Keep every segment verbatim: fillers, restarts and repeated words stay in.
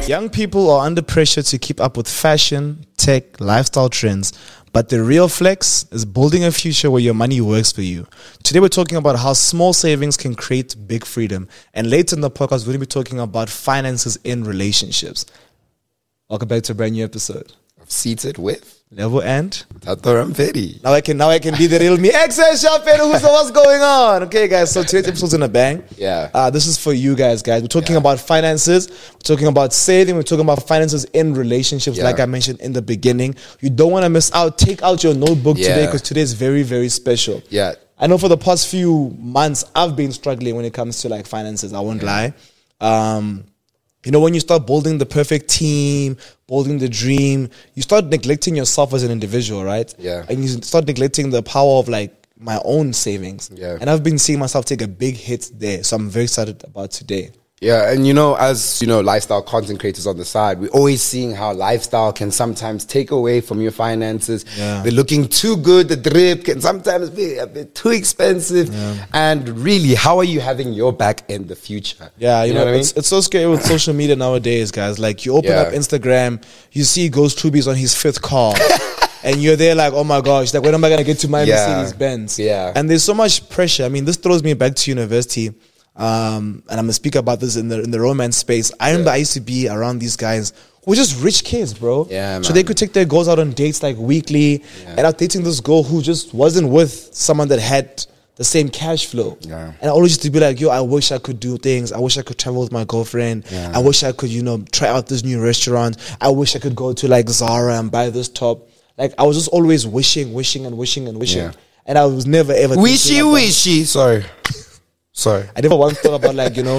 Young people are under pressure to keep up with fashion, tech, lifestyle trends. But the real flex is building a future where your money works for you. Today we're talking about how small savings can create big freedom. And later in the podcast, we're going to be talking about finances in relationships. Welcome back to a brand new episode. Seated with Level and Tato Ramperi. Now I can now I can be the real me. Excel Champagne, who's what's going on? Okay, guys. So today's episode's in a bang. Yeah. Uh, this is for you guys, guys. We're talking yeah. about finances. We're talking about saving. We're talking about finances in relationships, yeah. like I mentioned in the beginning. You don't want to miss out. Take out your notebook yeah. today because today is very, very special. Yeah. I know for the past few months I've been struggling when it comes to like finances. I won't yeah. lie. Um, You know, when you start building the perfect team, building the dream, you start neglecting yourself as an individual, right? Yeah. And you start neglecting the power of like my own savings. Yeah. And I've been seeing myself take a big hit there. So I'm very excited about today. Yeah, and you know, as you know, lifestyle content creators on the side, we're always seeing how lifestyle can sometimes take away from your finances. Yeah. They're looking too good, the drip can sometimes be a bit too expensive. Yeah. And really, how are you having your back in the future? Yeah, you, you know, know what it's, I mean? It's so scary with social media nowadays, guys. Like you open yeah. up Instagram, you see Ghost Tubi's on his fifth car. And you're there like, oh my gosh, like when am I going to get to my yeah. Mercedes Benz? Yeah. And there's so much pressure. I mean, this throws me back to university. Um, and I'm gonna speak about this in the in the romance space. I remember yeah. I used to be around these guys who were just rich kids, bro. Yeah, man. So they could take their girls out on dates like weekly. Yeah. And I was dating this girl who just wasn't with someone that had the same cash flow. Yeah. And I always used to be like, yo, I wish I could do things. I wish I could travel with my girlfriend. Yeah. I wish I could, you know, try out this new restaurant. I wish I could go to like Zara and buy this top. Like I was just always wishing, wishing, and wishing and wishing. Yeah. And I was never ever wishy wishy. Sorry. Sorry. I never once thought about like, you know,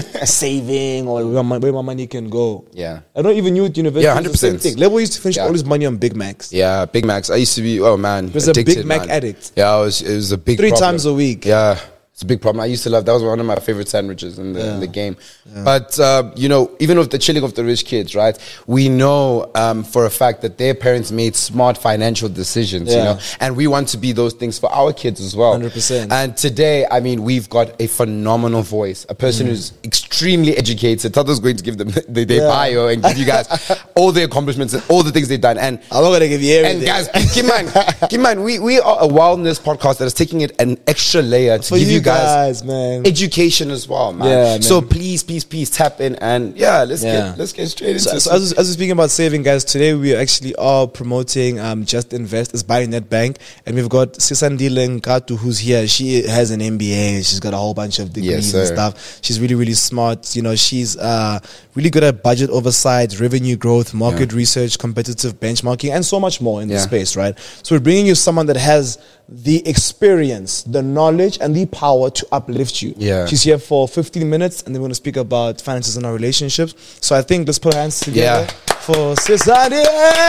saving or where my, where my money can go. Yeah. I don't even knew at university. Yeah, one hundred percent. Thing. Level used to finish yeah. all his money on Big Macs. Yeah, Big Macs. I used to be, oh man. He was addicted, a Big Mac man. addict. Yeah, I was, it was a big Three problem. times a week. Yeah. It's a big problem. I used to love, that was one of my favorite sandwiches in the, yeah. in the game. Yeah. But, uh, you know, even with the chilling of the rich kids, right, we know um, for a fact that their parents made smart financial decisions, yeah. you know, and we want to be those things for our kids as well. one hundred percent. And today, I mean, we've got a phenomenal voice, a person mm. who's extremely educated. Tato's going to give them the, their yeah. bio and give you guys all the accomplishments and all the things they've done. And I'm not going to give you everything. And guys, keep in mind, keep in mind, we, we are a wellness podcast that is taking it an extra layer to for give you you guys, guys man. education as well, man. Yeah, man. So please, please, please tap in and yeah, let's yeah. get let's get straight into so, it. So as, as we're speaking about saving, guys, today we actually are promoting um, Just Invest. It's by Nedbank, and we've got Sisandile Nkatu who's here. She has an M B A. She's got a whole bunch of degrees yes, and stuff. She's really, really smart. You know, she's uh, really good at budget oversight, revenue growth, market yeah. research, competitive benchmarking, and so much more in yeah. the space, right? So we're bringing you someone that has the experience, the knowledge, and the power to uplift you. Yeah. She's here for fifteen minutes, and then we're going to speak about finances in our relationships. So I think let's put our hands together yeah. for Sisandile.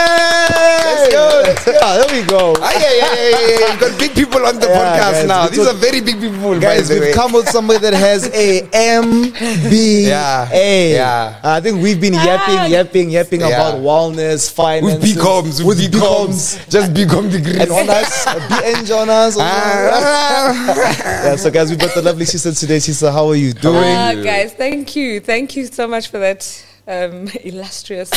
Let's go, let's go. Ah, there we go. Ah, yeah, yeah, yeah, yeah. We've got big people on the yeah, podcast guys, now. These are very big people. Guys, we've come with somebody that has a M B A. Yeah. yeah. I think we've been yapping, yapping, yapping yeah. about wellness, finances. With B coms, with, with B coms. Just B com degrees. And on us, B N Jonas. Yeah, so guys, we've got the lovely sister today. Sister, how are you doing? Uh, guys, thank you. Thank you so much for that um, illustrious.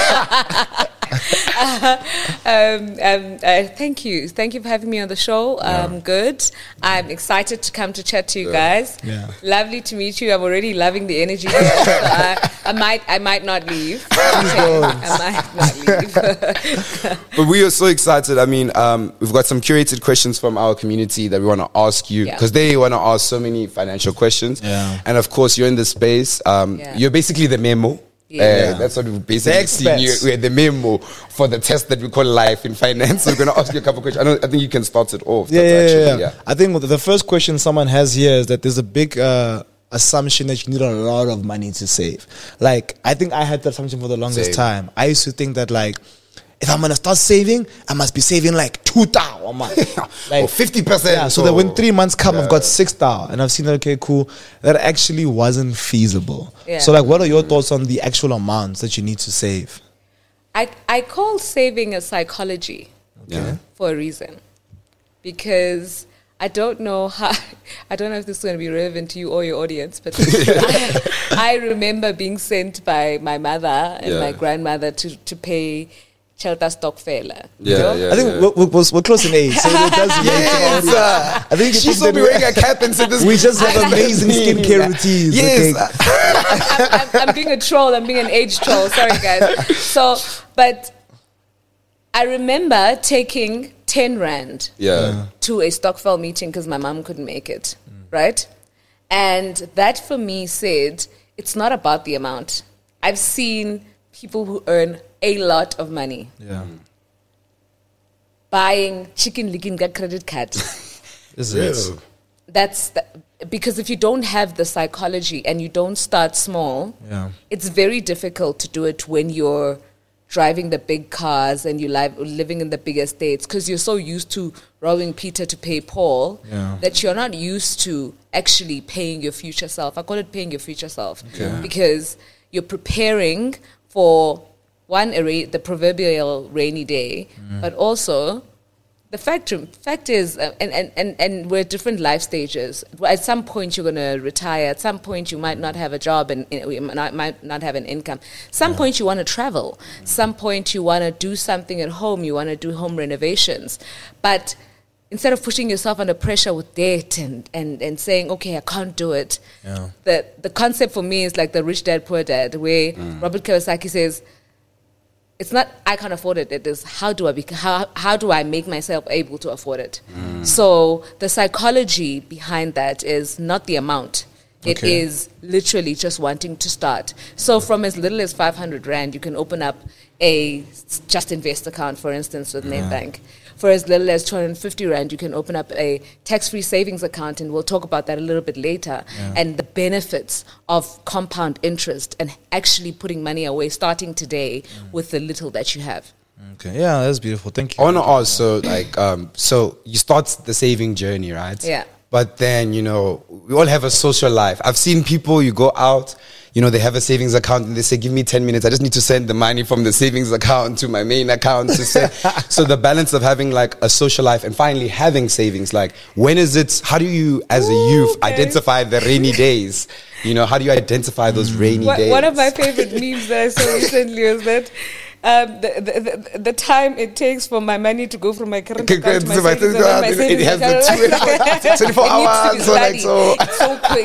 uh, um, um, uh, thank you. Thank you for having me on the show. Um, yeah. Good. I'm excited to come to chat to you guys. Yeah. Lovely to meet you. I'm already loving the energy here. So I, I might I might not leave. Okay. I might not leave. But we are so excited. I mean, um, we've got some curated questions from our community that we want to ask you because yeah. they want to ask so many financial questions. Yeah. And of course, you're in the space. Um, yeah. You're basically the memo. Yeah. Uh, yeah. That's what we've basically seen you. We're the memo for the test that we call life in finance. So we're going to ask you a couple of questions. I, know, I think you can start it off. Yeah, That's yeah, actually, yeah. yeah. I think the first question someone has here is that there's a big uh, assumption that you need a lot of money to save. Like, I think I had that assumption for the longest Same. time. I used to think that, like, if I'm going to start saving, I must be saving like two thousand a month. Like, or fifty percent. Yeah, so that when three months come, yeah. I've got six thousand. And I've seen that, okay, cool. That actually wasn't feasible. Yeah. So, like, what are your thoughts on the actual amounts that you need to save? I, I call saving a psychology Yeah. for a reason. Because I don't know how, I don't know if this is going to be relevant to you or your audience, but I, I remember being sent by my mother and Yeah. my grandmother to, to pay Chelta Stokfela. Yeah, you know? yeah. I think yeah. we're, we're, we're close in age, so it does relate to Yes, all- uh, I think she you saw think me that wearing a cap and said this. we just have amazing skincare routines. Yes. Okay? I'm, I'm, I'm being a troll. I'm being an age troll. Sorry, guys. So, but I remember taking ten rand Yeah. to a Stokvel meeting because my mom couldn't make it, right? And that for me said, it's not about the amount. I've seen people who earn a lot of money Yeah. buying chicken likinga credit card. Is it? That's the, because if you don't have the psychology and you don't start small, Yeah. it's very difficult to do it when you're driving the big cars and you live, living in the big estates because you're so used to robbing Peter to pay Paul Yeah. that you're not used to actually paying your future self. I call it paying your future self Okay. because you're preparing for one, a ra- the proverbial rainy day, but also the fact, fact is, uh, and, and, and, and we're at different life stages. At some point, you're going to retire. At some point, you might not have a job and uh, you might not, might not have an income. Some Yeah. point, you want to travel. Some point, you want to do something at home. You want to do home renovations. But instead of pushing yourself under pressure with debt and, and, and saying, okay, I can't do it, Yeah. the, the concept for me is like the Rich Dad, Poor Dad, where Robert Kiyosaki says, it's not I can't afford it. It is how do I bec- how how do I make myself able to afford it? So the psychology behind that is not the amount. It Okay. is literally just wanting to start. So from as little as five hundred rand, you can open up a Just Invest account, for instance, with Nedbank. For as little as two hundred fifty rand, you can open up a tax-free savings account, and we'll talk about that a little bit later, Yeah. and the benefits of compound interest and actually putting money away starting today with the little that you have. Okay. Yeah, that's beautiful. Thank you. I want to ask, so like, um, so you start the saving journey, right? Yeah. But then, you know, we all have a social life. I've seen people, you go out, you know, they have a savings account and they say, give me ten minutes. I just need to send the money from the savings account to my main account. To send. So the balance of having like a social life and finally having savings, like when is it, how do you as a youth okay. identify the rainy days? You know, how do you identify those rainy One, days? one of my favorite memes that I saw recently was that um, the, the, the, the time it takes for my money to go from my current Okay, account to my so my savings savings account, my account, it savings has the account. twenty-four It needs to be hours, so like, studied. so- It's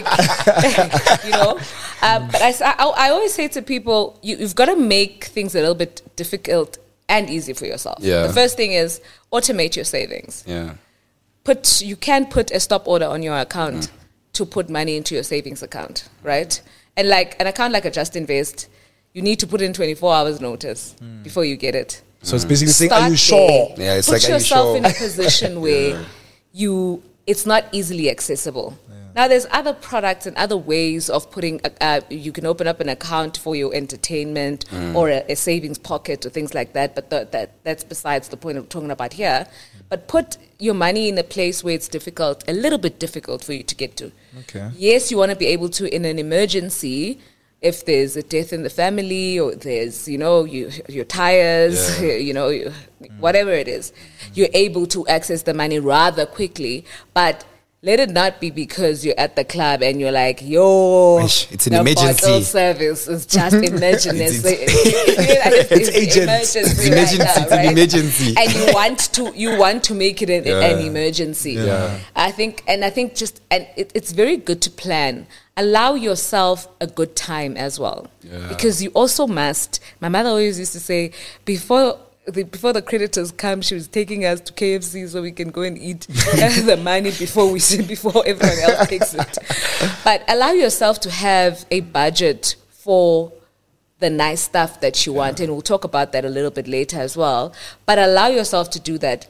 so quick, you know. Um, but I, s- I, I always say to people, you, you've got to make things a little bit difficult and easy for yourself. Yeah. The first thing is automate your savings. Yeah. Put you can put a stop order on your account Mm. to put money into your savings account, right? And like an account like a Just Invest, you need to put in twenty-four hours notice before you get it. So it's basically saying, Start are you sure? there. Yeah, it's Put like, are you yourself sure? in a position where you it's not easily accessible. Now, there's other products and other ways of putting. Uh, uh, you can open up an account for your entertainment or a, a savings pocket or things like that. But the, that that's besides the point of talking about here. But put your money in a place where it's difficult, a little bit difficult for you to get to. Okay. Yes, you want to be able to, in an emergency, if there's a death in the family or there's, you know, you, your tires, Yeah. you know, you, whatever it is, you're able to access the money rather quickly. But let it not be because you're at the club and you're like, yo, Ish, it's an the emergency. bottle service is just emergency. It's- it's, It's agent. emergency It's right emergency, now, it's an right? emergency. And you want to you want to make it an, Yeah. an emergency. Yeah. I think, and I think just, and it, it's very good to plan. Allow yourself a good time as well. Yeah. Because you also must, my mother always used to say, before the, before the creditors come, she was taking us to K F C so we can go and eat the money before we before everyone else takes it. But allow yourself to have a budget for the nice stuff that you want, and we'll talk about that a little bit later as well. But allow yourself to do that.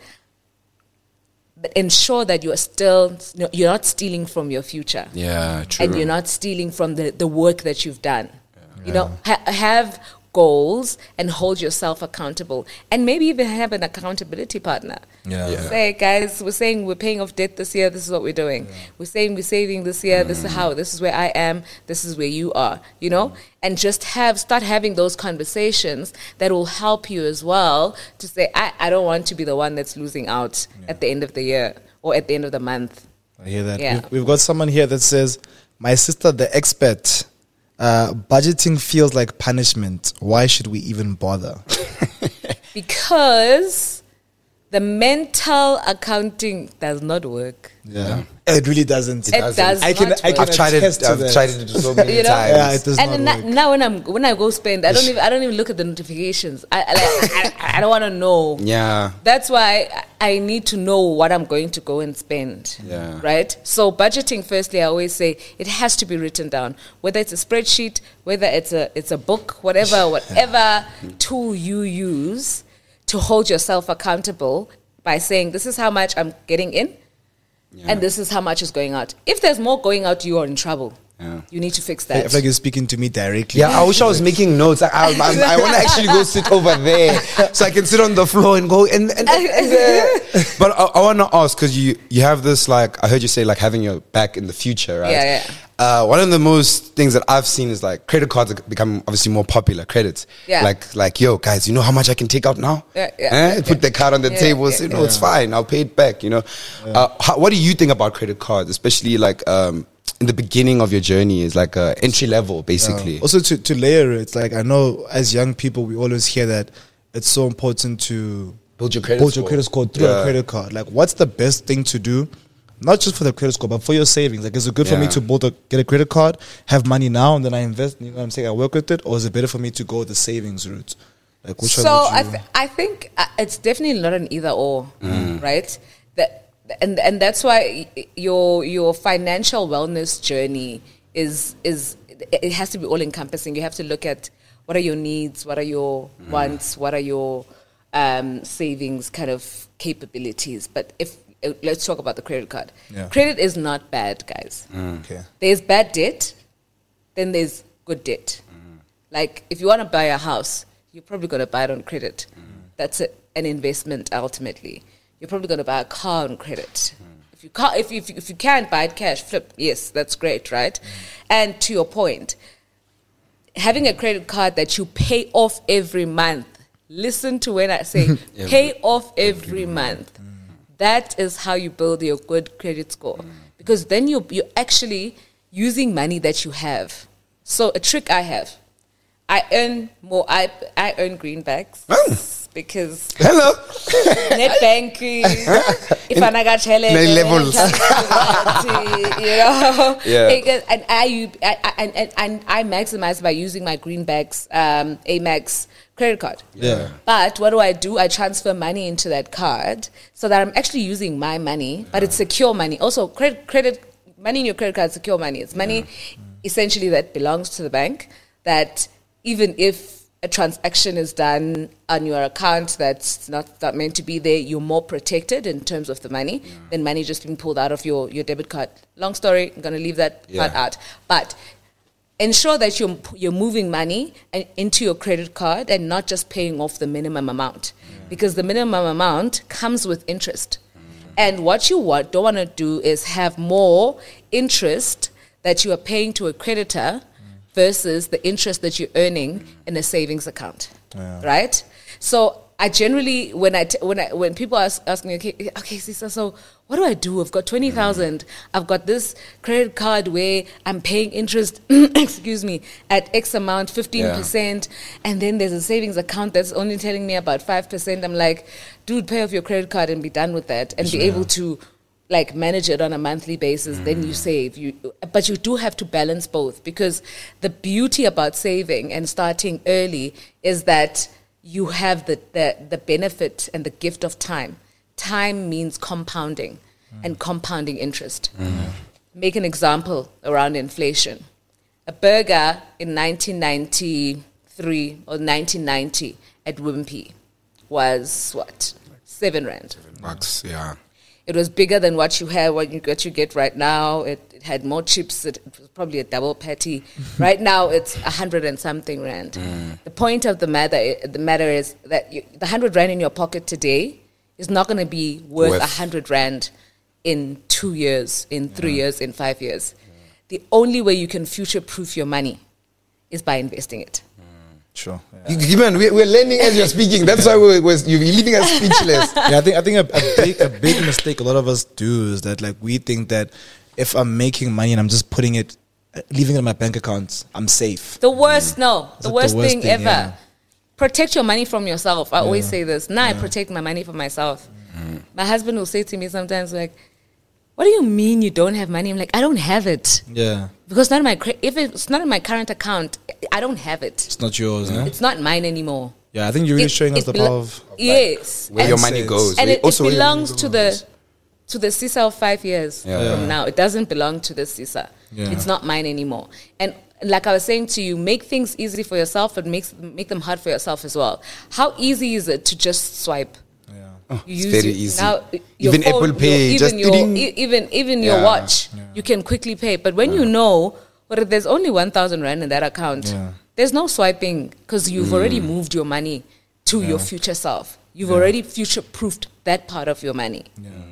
But ensure that you are still, you're not stealing from your future. Yeah, true. And you're not stealing from the, the work that you've done. You know, ha- have goals and hold yourself accountable. And maybe even have an accountability partner. Yeah. Yeah. Say, guys, we're saying we're paying off debt this year. This is what we're doing. Yeah. We're saying we're saving this year. Mm. This is how. This is where I am. This is where you are. You know? Mm. And just have start having those conversations that will help you as well to say, I, I don't want to be the one that's losing out yeah. at the end of the year or at the end of the month. I hear that. Yeah. We've, we've got someone here that says, my sister, the expert, Uh, budgeting feels like punishment. Why should we even bother? Because the mental accounting does not work. Yeah, it really doesn't. It does does I can, not I can work. I've tried it. attest to I've that. tried it so many You know? times. Yeah, it does And not then work. now when I'm when I go spend, I don't even I don't even look at the notifications. I I, like, I, I don't want to know. Yeah. That's why I I need to know what I'm going to go and spend. Yeah. Right? So budgeting, firstly, I always say it has to be written down. Whether it's a spreadsheet, whether it's a it's a book, whatever, whatever tool you use to hold yourself accountable by saying this is how much I'm getting in and this is how much is going out. If there's more going out, you are in trouble. Yeah. You need to fix I that. feel like you're speaking to me directly. Yeah, I wish I was making notes. I, I, I, I want to actually go sit over there so I can sit on the floor and go. And, and, and uh, but I, I want to ask because you you have this, like I heard you say, like having your back in the future, right? Yeah, yeah. Uh, one of the most things that I've seen is like credit cards have become obviously more popular. Credits, Yeah. Like like yo guys, you know how much I can take out now? Yeah, yeah, Eh? yeah. Put the card on the Yeah, table. yeah, Say no, it's fine. I'll pay it back. You know. Uh, how, what do you think about credit cards, especially like um, in the beginning of your journey? Is like uh, entry level, basically. Also, to, to layer it, like I know as young people, we always hear that it's so important to Build your credit build your score. credit score through Yeah. a credit card. Like, what's the best thing to do? Not just for the credit score, but for your savings. Like, is it good for me Yeah. to build a, get a credit card, have money now, and then I invest? You know what I'm saying? I work with it, or is it better for me to go the savings route? Like, which So one would I, you? th- I think uh, it's definitely not an either or, Mm. right? That and and that's why y- your your financial wellness journey is is it has to be all encompassing. You have to look at what are your needs, what are your Mm. wants, what are your um, savings kind of capabilities. But if uh, let's talk about the credit card. Yeah. Credit is not bad, guys. Okay. There's bad debt, then there's good debt. Like if you want to buy a house, you're probably going to buy it on credit. That's a, an investment ultimately. You're probably going to buy a car on credit. If you can't, if you, if you, if you can't buy it cash, flip. Yes, that's great, right? And to your point, having a credit card that you pay off every month. Listen to when I say pay off every month. That is how you build your good credit score. Because then you're, you're actually using money that you have. So a trick I have, I earn more, I, I earn greenbacks because Hello. net banking, if I got challenge, Many levels. you know, Yeah. Because- and I, I, I and, and, and I maximize by using my greenbacks, um, Amex credit card. Yeah. But what do I do? I transfer money into that card so that I'm actually using my money, but it's secure money. Also, credit, credit money in your credit card is secure money. It's money essentially that belongs to the bank that even if a transaction is done on your account that's not, not meant to be there, you're more protected in terms of the money than money just being pulled out of your, your debit card. Long story, I'm going to leave that Yeah. part out. But ensure that you're, you're moving money and- into your credit card and not just paying off the minimum amount. Because the minimum amount comes with interest. And what you want, don't want to do is have more interest that you are paying to a creditor versus the interest that you're earning in a savings account, Yeah. right? So I generally, when I t- when I when people ask, ask me, okay, okay, sister, so what do I do? I've got twenty thousand. I've got this credit card where I'm paying interest, excuse me, at X amount, fifteen percent, and then there's a savings account that's only telling me about five percent. I'm like, dude, pay off your credit card and be done with that, and be able to like manage it on a monthly basis. Then you save. You, but you do have to balance both, because the beauty about saving and starting early is that you have the, the, the benefit and the gift of time. Time means compounding and compounding interest. Make an example around inflation. A burger in nineteen ninety-three or nineteen ninety at Wimpy was what? Seven rand. Bucks, yeah. It was bigger than what you have, what you, what you get right now. It, it had more chips. It, it was probably a double patty. Right now, it's a hundred and something rand. The point of the matter, the matter is that you, the hundred rand in your pocket today is not going to be worth Worth. a hundred rand in two years, in three years, in five years. The only way you can future-proof your money is by investing it. Sure. Yeah. You- Man, we- we're learning as you're speaking. That's why we're, we're, you're leaving us speechless. Yeah, I think I think a, a big a big mistake a lot of us do is that like we think that if I'm making money and I'm just putting it uh, leaving it in my bank account, I'm safe. The worst, no, the it worst, the worst thing, thing, ever. yeah. Protect your money from yourself. I always Yeah. say this. Now I protect my money from myself. My husband will say to me sometimes, like, "What do you mean you don't have money?" I'm like, "I don't have it Yeah, because not in my cre- if it's not in my current account, I don't have it. it's not yours, no? It's not mine anymore." Yeah, I think you're really It- showing us it the belo- power of. yes, Where and, your money Mindset. goes. and Where- it, it also where your money belongs to the goes. to the C I S A of five years Yeah. from now. It doesn't belong to the C I S A. Yeah. It's not mine anymore. And like I was saying to you, make things easy for yourself, but makes make them hard for yourself as well. How easy is it to just swipe? Yeah. You It's use very it- easy. Now, your Even Apple your- Pay, even just your, ding. e- even even your Yeah. watch, you can quickly pay. But when you know, well, there's only one thousand rand in that account. Yeah. There's no swiping because you've already moved your money to your future self. You've already future-proofed that part of your money.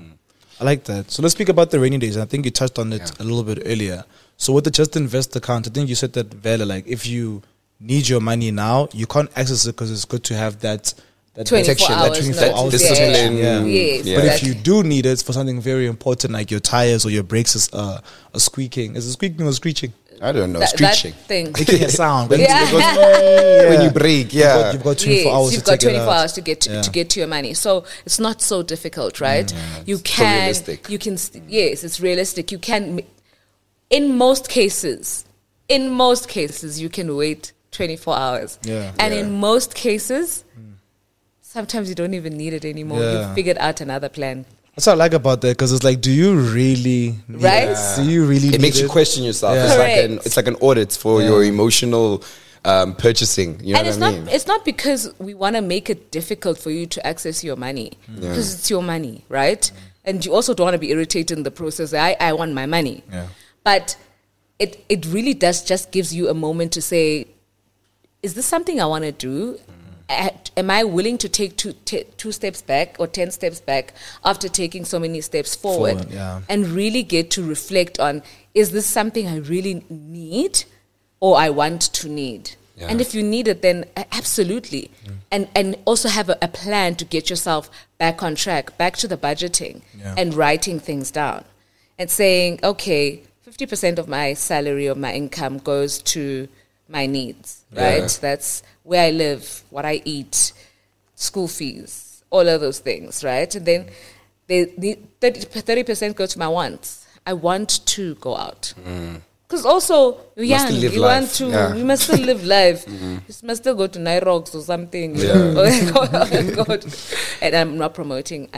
I like that. So let's speak about the rainy days. I think you touched on it a little bit earlier. So with the Just Invest account, I think you said that, Vela, like if you need your money now, you can't access it because it's good to have that, that twenty-four protection, hours that twenty-four notice. hours Yeah. protection. Discipline. Yeah. Yes, Yeah. But if exactly. you do need it for something very important like your tires or your brakes is, uh, are squeaking, is it squeaking or screeching? I don't know. That, that Screeching. thing. Making a sound. When, Yeah. because when you break, yeah. You've got, you've got twenty-four Yes, hours you've to got take it twenty-four out. hours to get to, Yeah. to get to your money. So it's not so difficult, right? you so can, realistic. you can, st- yes, it's realistic. You can, ma- in most cases, in most cases, you can wait twenty-four hours. Yeah. And Yeah. in most cases, sometimes you don't even need it anymore. Yeah. You've figured out another plan. That's what I like about that because it's like, do you really need Right? it? Do you really It need makes you it? question yourself. Yeah. It's like an Correct. it's like an audit for your emotional um, purchasing. You know And what it's I not mean? it's not because we want to make it difficult for you to access your money because it's your money, right? And you also don't want to be irritated in the process. I, I want my money. Yeah. But it it really does just gives you a moment to say, is this something I want to do? A- Am I willing to take two, t- two steps back or ten steps back after taking so many steps forward? Forward, yeah. And really get to reflect on, is this something I really need or I want to need? Yeah. And if you need it, then a- absolutely. And and also have a, a plan to get yourself back on track, back to the budgeting Yeah. and writing things down and saying, okay, fifty percent of my salary or my income goes to my needs, right? Yeah. That's where I live, what I eat, school fees, all of those things, right? And then the, the thirty percent go to my wants. I want to go out. Because also, you're Must young, still live you want life. to, Yeah. you must still live life. You must still go to Nyrox or something. you Yeah. know. Go to- and I'm not promoting.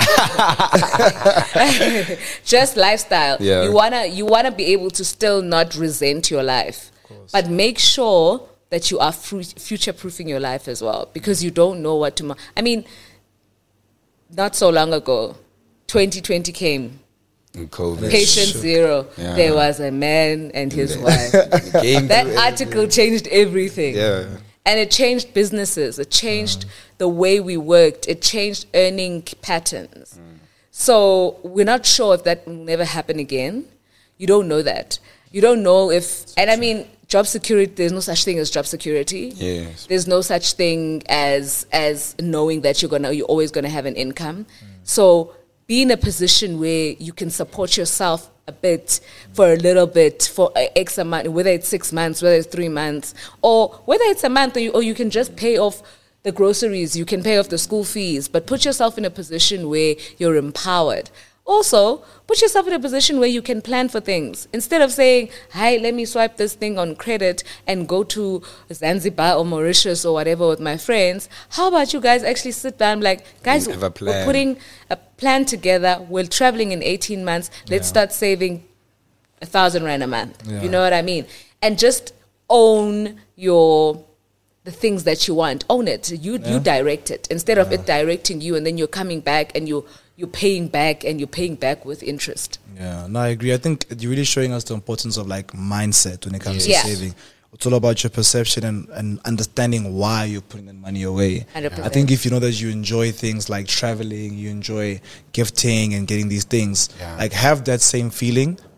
Just lifestyle. Yeah. You wanna you wanna be able to still not resent your life, but make sure that you are future proofing your life as well, because you don't know what tomorrow. I mean, not so long ago, twenty twenty came. In COVID. Patient zero. Yeah. There was a man and his wife. The game That through article changed everything. Yeah. And it changed businesses. It changed the way we worked. It changed earning patterns. So we're not sure if that will never happen again. You don't know that. You don't know if, and I mean, job security, there's no such thing as job security. Yes. There's no such thing as as knowing that you're gonna you're always gonna have an income. So be in a position where you can support yourself a bit for a little bit for a X amount, whether it's six months, whether it's three months, or whether it's a month, or you, or you can just pay off the groceries, you can pay off the school fees, but put yourself in a position where you're empowered. Also, put yourself in a position where you can plan for things. Instead of saying, hi, let me swipe this thing on credit and go to Zanzibar or Mauritius or whatever with my friends, how about you guys actually sit down like, guys, And have a we're plan. putting a plan together. We're traveling in eighteen months. Let's Yeah. start saving a thousand rand a month. Yeah. You know what I mean? And just own your the things that you want. Own it. You Yeah. you direct it instead of it directing you, and then you're coming back and you you're paying back and you're paying back with interest. Yeah, no, I agree. I think you're really showing us the importance of like mindset when it comes Yeah. to saving. It's all about your perception and, and understanding why you're putting that money away. one hundred percent. I think if you know that you enjoy things like traveling, you enjoy gifting and getting these things, Yeah. like have that same feeling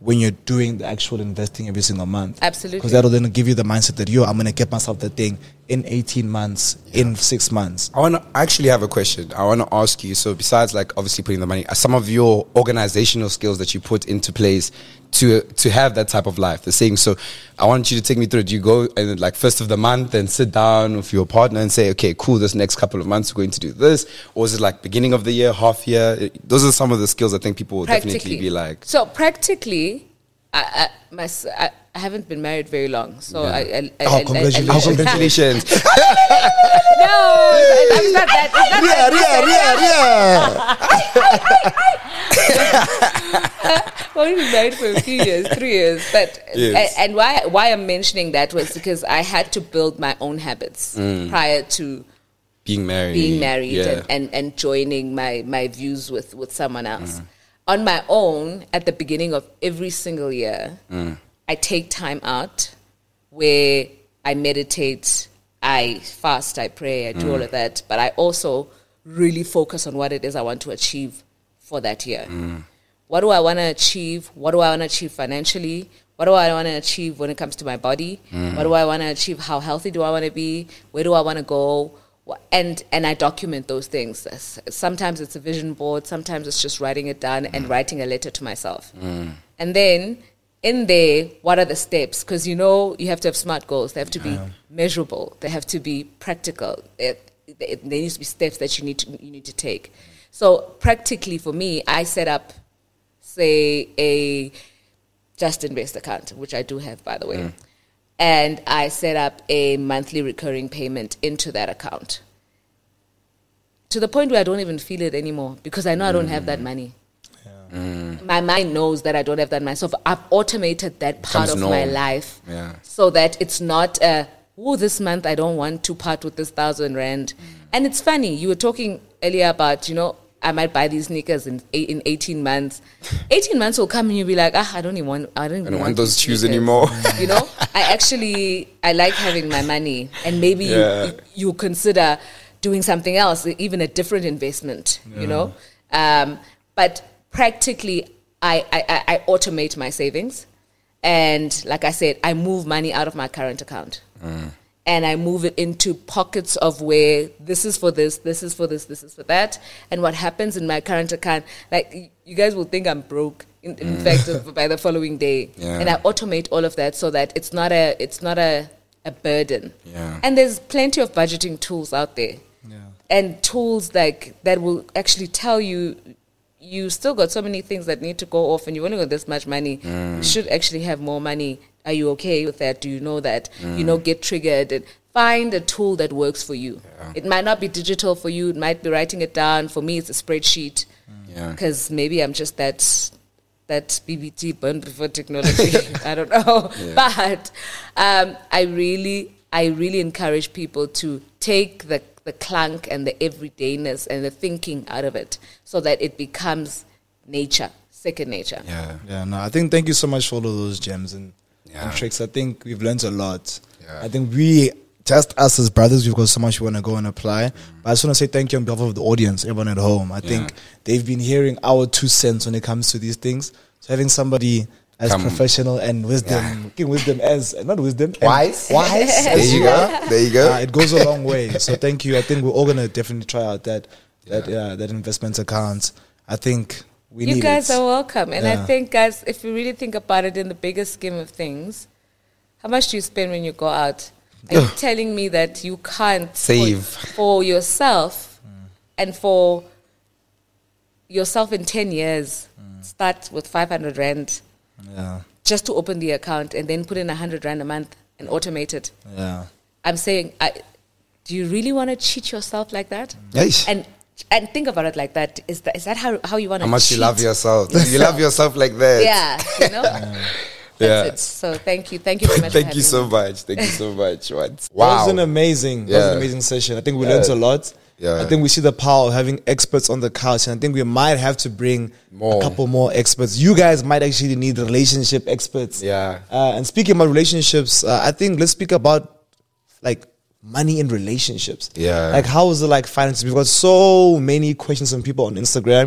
when you're doing the actual investing every single month. Absolutely. Because that'll then give you the mindset that, yo, I'm going to get myself that thing in eighteen months, yeah. in six months. I want to actually have a question. I want to ask you, so besides like obviously putting the money, some of your organizational skills that you put into place to to have that type of life, the saying. So I want you to take me through it. Do you go and like first of the month and sit down with your partner and say, okay, cool, this next couple of months we're going to do this? Or is it like beginning of the year, half year? Those are some of the skills I think people will definitely be like. So practically, I, I, my, I, I haven't been married very long. So Yeah. I, I, I, Oh, I- I- congratulations. I- Oh, congratulations. No, I'm not that. It's not that. Well, we've been married for a few years, three years. But Yes. and why why I'm mentioning that was because I had to build my own habits prior to Being married. being married Yeah. and, and, and joining my, my views with, with someone else. On my own, at the beginning of every single year, I take time out where I meditate, I fast, I pray, I do all of that. But I also really focus on what it is I want to achieve for that year. What do I want to achieve? What do I want to achieve financially? What do I want to achieve when it comes to my body? What do I want to achieve? How healthy do I want to be? Where do I want to go? Wha- And and I document those things. S- Sometimes it's a vision board. Sometimes it's just writing it down and writing a letter to myself. And then in there, what are the steps? Because you know you have to have SMART goals. They have to be measurable. They have to be practical. It, it, there needs to be steps that you need to you need to take. So practically for me, I set up, say, a Just Invest account, which I do have, by the way. And I set up a monthly recurring payment into that account to the point where I don't even feel it anymore because I know I don't have that money. My mind knows that I don't have that money. So I've automated that part Becomes of my norm. life Yeah. so that it's not a, oh, this month I don't want to part with this thousand rand. And it's funny, you were talking earlier about, you know, I might buy these sneakers in eight, in eighteen months. eighteen months will come and you'll be like, ah, I don't even want, I don't, even I don't want want those these shoes sneakers. anymore. You know, I actually, I like having my money and maybe Yeah. you, you consider doing something else, even a different investment, you know. Um, but practically, I, I, I I automate my savings. And like I said, I move money out of my current account. And I move it into pockets of where this is for this, this is for this, this is for that. And what happens in my current account, like y- you guys will think I'm broke. In, in fact, by the following day, Yeah. and I automate all of that so that it's not a it's not a, a burden. Yeah. And there's plenty of budgeting tools out there, Yeah. and tools like that will actually tell you you still got so many things that need to go off, and you only got this much money. You should actually have more money. Are you okay with that? Do you know that? You know, get triggered and find a tool that works for you. It might not be digital for you. It might be writing it down. For me, it's a spreadsheet Yeah. because maybe I'm just that that B B T burned before technology. I don't know, but um, I really, I really encourage people to take the the clunk and the everydayness and the thinking out of it, so that it becomes nature, second nature. Yeah. Yeah, no, I think thank you so much for all of those gems and, Yeah. and tricks. I think we've learned a lot. Yeah. I think we, just us as brothers, we've got so much we want to go and apply. But I just want to say thank you on behalf of the audience, everyone at home. I think Yeah. they've been hearing our two cents when it comes to these things. So having somebody as Come- professional and wisdom, yeah. wisdom as, not wisdom, and Wise. wise. There you go. There you go. Uh, it goes a long way. So thank you. I think we're all gonna definitely try out that that yeah, that investment account. I think we You need guys it. are welcome. And I Yeah. think, guys, if you really think about it in the bigger scheme of things, how much do you spend when you go out? Are you telling me that you can't Save. for, for yourself and for yourself in ten years, start with five hundred rand Yeah, just to open the account and then put in one hundred rand a month and automate it? yeah. I'm saying, I, do you really want to cheat yourself like that? Yes. And and think about it like that. Is that is that how, how you want to How much cheat? you love yourself. You love yourself like that. Yeah, you know? That's Yeah. it. So thank you. Thank you very much. for Thank you having so me. much. Thank you so much. What? That Wow. was an amazing, that was Yeah. an amazing session. I think we Yeah. learned a lot. Yeah. I think we see the power of having experts on the couch, and I think we might have to bring More. a couple more experts. You guys might actually need relationship experts. Yeah. Uh, and speaking about relationships, uh, I think let's speak about like money in relationships. Yeah. Like how is it like finances? We've got so many questions from people on Instagram.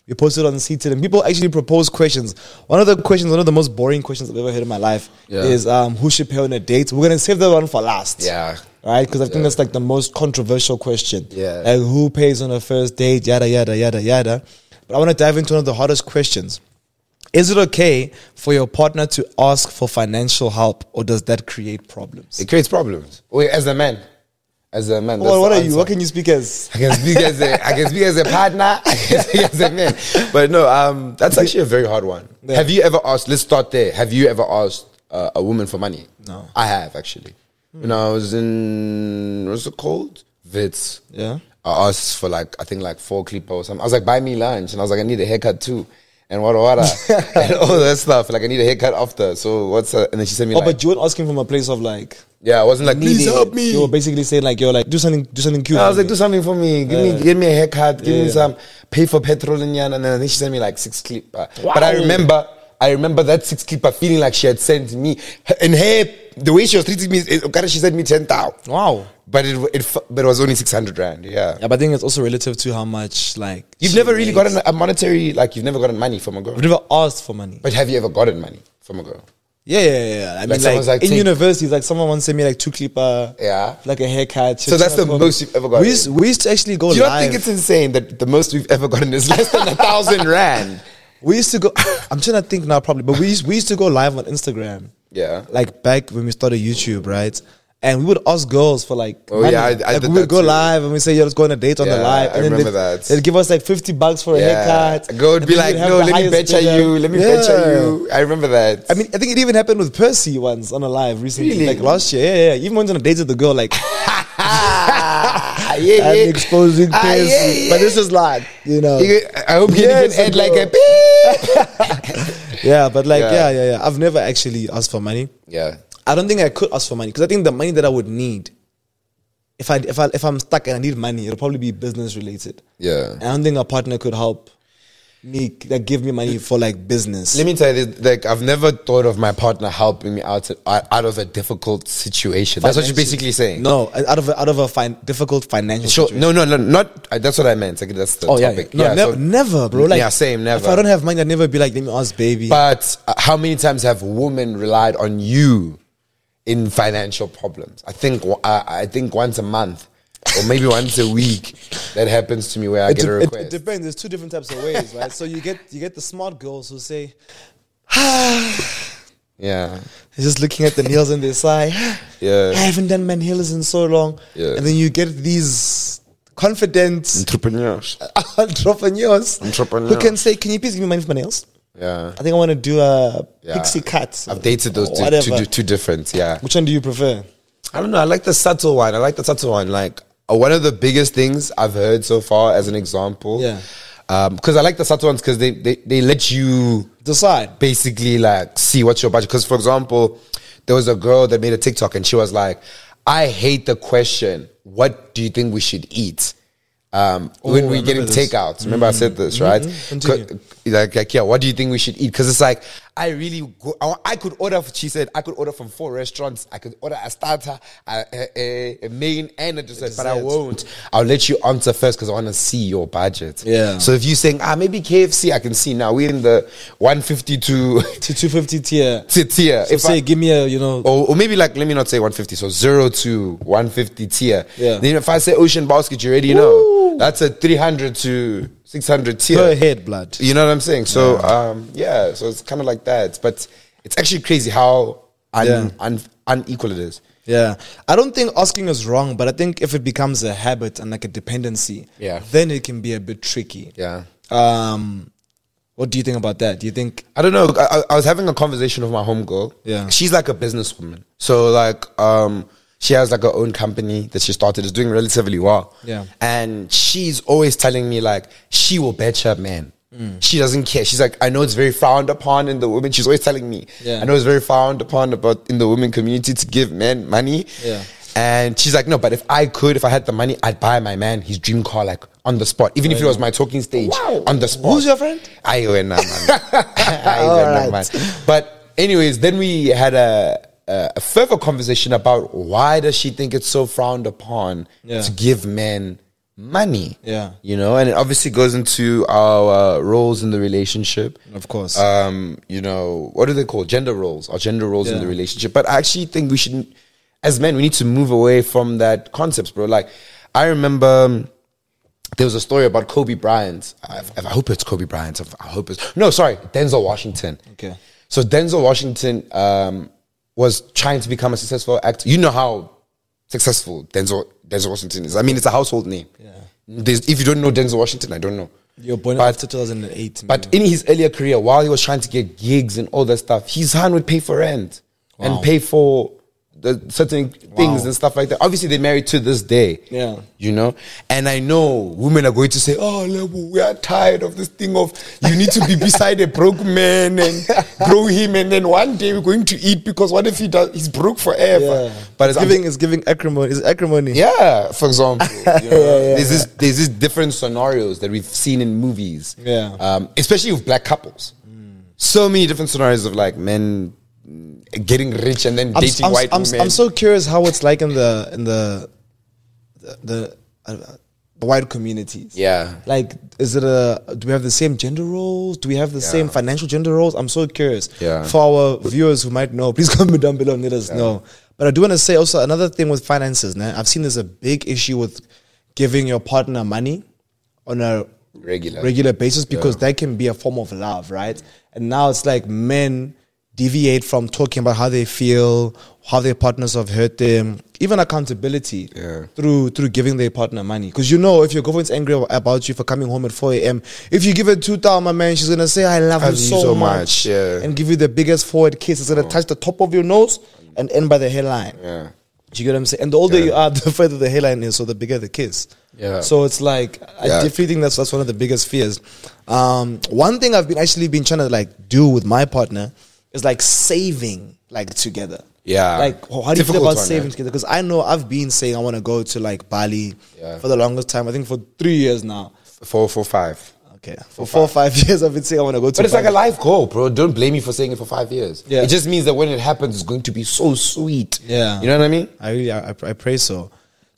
We posted on Seated, and people actually propose questions. One of the questions, one of the most boring questions I've ever heard in my life, Yeah. is um, who should pay on a date. We're gonna save that one for last. Yeah. Right, because I think Yeah. that's like the most controversial question. Yeah. Like who pays on a first date, yada, yada, yada, yada. But I want to dive into one of the hardest questions. Is it okay for your partner to ask for financial help, or does that create problems? It creates problems. Wait, as a man. As a man. Well, that's what the are you? answer. What can you speak as? I can speak as a I can speak as a partner. I can speak as a man. But no, um, that's actually a very hard one. Yeah. Have you ever asked? Let's start there. Have you ever asked uh, a woman for money? No. I have actually. When I was in what's it called? Wits. Yeah. I asked for like I think like four clip or something. I was like, buy me lunch, and I was like, I need a haircut too, and what what and all that stuff. Like I need a haircut after. So what's uh, and then she sent me Oh, like, but you weren't asking from a place of like yeah, I wasn't like, please needing help it. me. You were basically saying like you're like do something, do something cute. I was for like, me. do something for me. Give Yeah. me, give me a haircut. Give Yeah. me some. Pay for petrol and yan. And then I think she sent me like six clip. uh, Wow. But I remember, I remember that six clipper feeling like she had sent me. And her, the way she was treating me, it, okay, she sent me ten thousand. Wow. But it, it, f- but it was only six hundred rand. Yeah. Yeah, but I think it's also relative to how much like You've she never really makes. gotten a monetary, like you've never gotten money from a girl. I've never asked for money. But have you ever gotten money from a girl? Yeah, yeah, yeah. yeah. I mean, like, someone's like, in take- university, like someone once sent me like two clipper, Yeah. like a haircut. So that's the most you've ever gotten. We used, we used to actually go Do you live. not think it's insane that the most we've ever gotten is less than a thousand rand? we used to go. I'm trying to think now, probably, but we used, we used to go live on Instagram. Yeah. Like back when we started YouTube, right? And we would ask girls for like, Oh, money. yeah, I- I like did we would that go too. live and we say, "Yo, let's go on a date on the Yeah, live." I And then remember they'd, that. they'd give us like fifty bucks for a haircut. A girl would And be then like, we'd have no, the let me highest betcha bidder. you. Let me Yeah. betcha you. I remember that. I mean, I think it even happened with Percy once on a live recently, Really? like last year. Yeah, yeah, yeah. Even went on a date with the girl, like ah, yeah, I'm yeah. exposing Ah, Percy. yeah, yeah. But this is like, you know, You- I hope you Years even add like a ago. beep. yeah, but like, Yeah. yeah. yeah, yeah, I've never actually asked for money. Yeah. I don't think I could ask for money because I think the money that I would need, if I if I if I'm stuck and I need money, it'll probably be business related. Yeah. And I don't think a partner could help me, like, give me money for like business. Let me tell you this, like, I've never thought of my partner helping me out, out of a difficult situation. That's what you're Financially. basically saying. No, out of a, out of a fin- difficult financial Sure. situation. No, no, no, not, uh, that's what I meant. Like, that's the Oh yeah, topic. yeah. No, Yeah, never, so- never, bro. Like, yeah, same, never. If I don't have money, I'd never be like, let me ask baby. But uh, how many times have women relied on you in financial problems? I think uh, I think once a month or maybe once a week that happens to me where I it, get a de- it, request. it depends. There's two different types of ways, right? So you get you get the smart girls who say, yeah, they're just looking at the nails and they sigh. Yeah. I haven't done my nails in so long. Yeah. And then you get these confident entrepreneurs. entrepreneurs, Entrepreneurs. who can say, "Can you please give me money for my nails? Yeah, I think I want to do a Yeah. pixie cut." I've dated those or two, whatever. two, two different. Yeah, Which one do you prefer? I don't know. I like the subtle one. I like the subtle one. Like uh, one of the biggest things I've heard so far, as an example. Yeah. Because I like the subtle ones because they, they they let you Decide. basically like see what's your budget. Because for example, there was a girl that made a TikTok and she was like, "I hate the question, what do you think we should eat?" Um, Oh, when I we get in remember this. takeouts, remember I said this, right? Continue. Co- Like, like, yeah, what do you think we should eat? Because it's like, I really, go, I, I could order, she said, I could order from four restaurants. I could order a starter, a, a, a main, and a dessert, but I dessert. won't. I'll let you answer first because I want to see your budget. Yeah. So if you're saying, ah, maybe K F C, I can see now. We're in the one fifty to To two fifty tier. tier. So If say, I, give me a, you know, or, or maybe like, let me not say one fifty, so zero to one fifty tier. Yeah. Then if I say Ocean Basket, you already know. That's a three hundred to six hundred tier. per head blood. You know what I'm saying? So, yeah, um, yeah so it's kind of like that. But it's actually crazy how un- Yeah. un- unequal it is. Yeah. I don't think asking is wrong, but I think if it becomes a habit and like a dependency, Yeah. then it can be a bit tricky. Yeah. Um, what do you think about that? Do you think, I don't know. I, I was having a conversation with my homegirl. Yeah. She's like a businesswoman. So, like, um, she has like her own company that she started. It's doing relatively well. Yeah. And she's always telling me like she will bet her man. She doesn't care. She's like, I know it's very frowned upon in the women. She's always telling me, Yeah. I know it's very frowned upon about in the women community to give men money. Yeah. And she's like, no, but if I could, if I had the money, I'd buy my man his dream car like on the spot, even if it was my talking stage on the spot. Who's your friend? I win, man. I All win, right. man. But anyways, then we had a, a a further conversation about why does she think it's so frowned upon Yeah. to give men money. Yeah. You know, and it obviously goes into our uh, roles in the relationship. Of course. Um, you know, what do they call gender roles? Our gender roles in Yeah. the relationship. But I actually think we should, as men, we need to move away from that concept, bro. Like, I remember um, there was a story about Kobe Bryant. I, I hope it's Kobe Bryant. I hope it's no, sorry, Denzel Washington. Okay. So Denzel Washington um, was trying to become a successful actor. You know how successful Denzel Denzel Washington is. I mean, it's a household name. Yeah. There's, if you don't know Denzel Washington, I don't know. You're born But- after two thousand eight. But in his earlier career, while he was trying to get gigs and all that stuff, his son would pay for rent Wow. and pay for the certain things and stuff like that. Obviously, they're married to this day. Yeah. You know? And I know women are going to say, oh, Lebo, we are tired of this thing of you need to be beside a broke man and grow him, and then one day we're going to eat because what if he does, he's broke forever. Yeah. But it's it's giving, it's giving acrimony. Is acrimony? yeah, for example, you know, yeah, there's this there's this different scenarios that we've seen in movies. Yeah. um, especially with black couples. So many different scenarios of like men mm, getting rich and then I'm, dating I'm, white I'm, women. I'm so curious how it's like in the in the the, the, uh, the white communities. Yeah. Like, is it a? Do we have the same gender roles? Do we have the same financial gender roles? I'm so curious. Yeah. For our viewers who might know, please comment down below and let us know. But I do want to say also another thing with finances. Nah, I've seen there's a big issue with giving your partner money on a Regular. regular basis because that can be a form of love, right? And now it's like men deviate from talking about how they feel, how their partners have hurt them, even accountability Yeah. through through giving their partner money. Because you know, if your girlfriend's angry about you for coming home at four a.m., if you give her two thousand, my man, she's gonna say, I love you Love you so, so much, much, yeah. and give you the biggest forward kiss. It's gonna touch the top of your nose and end by the hairline. Yeah. Do you get what I'm saying? And the older you are, the further the hairline is, so the bigger the kiss. Yeah. So it's like I Yeah. definitely think that's that's one of the biggest fears. Um, one thing I've been actually been trying to like do with my partner is like saving like together. Yeah. Like how do you feel Difficult about one, saving man. together? Because I know I've been saying I want to go to like Bali Yeah. for the longest time. I think for three years now. Four, four, five. Okay, for four or five years I've been saying I want to go to. But it's Bali. like a life goal, bro. Don't blame me for saying it for five years. Yeah. It just means that when it happens, it's going to be so sweet. Yeah. You know what I mean? I really, I, I pray so.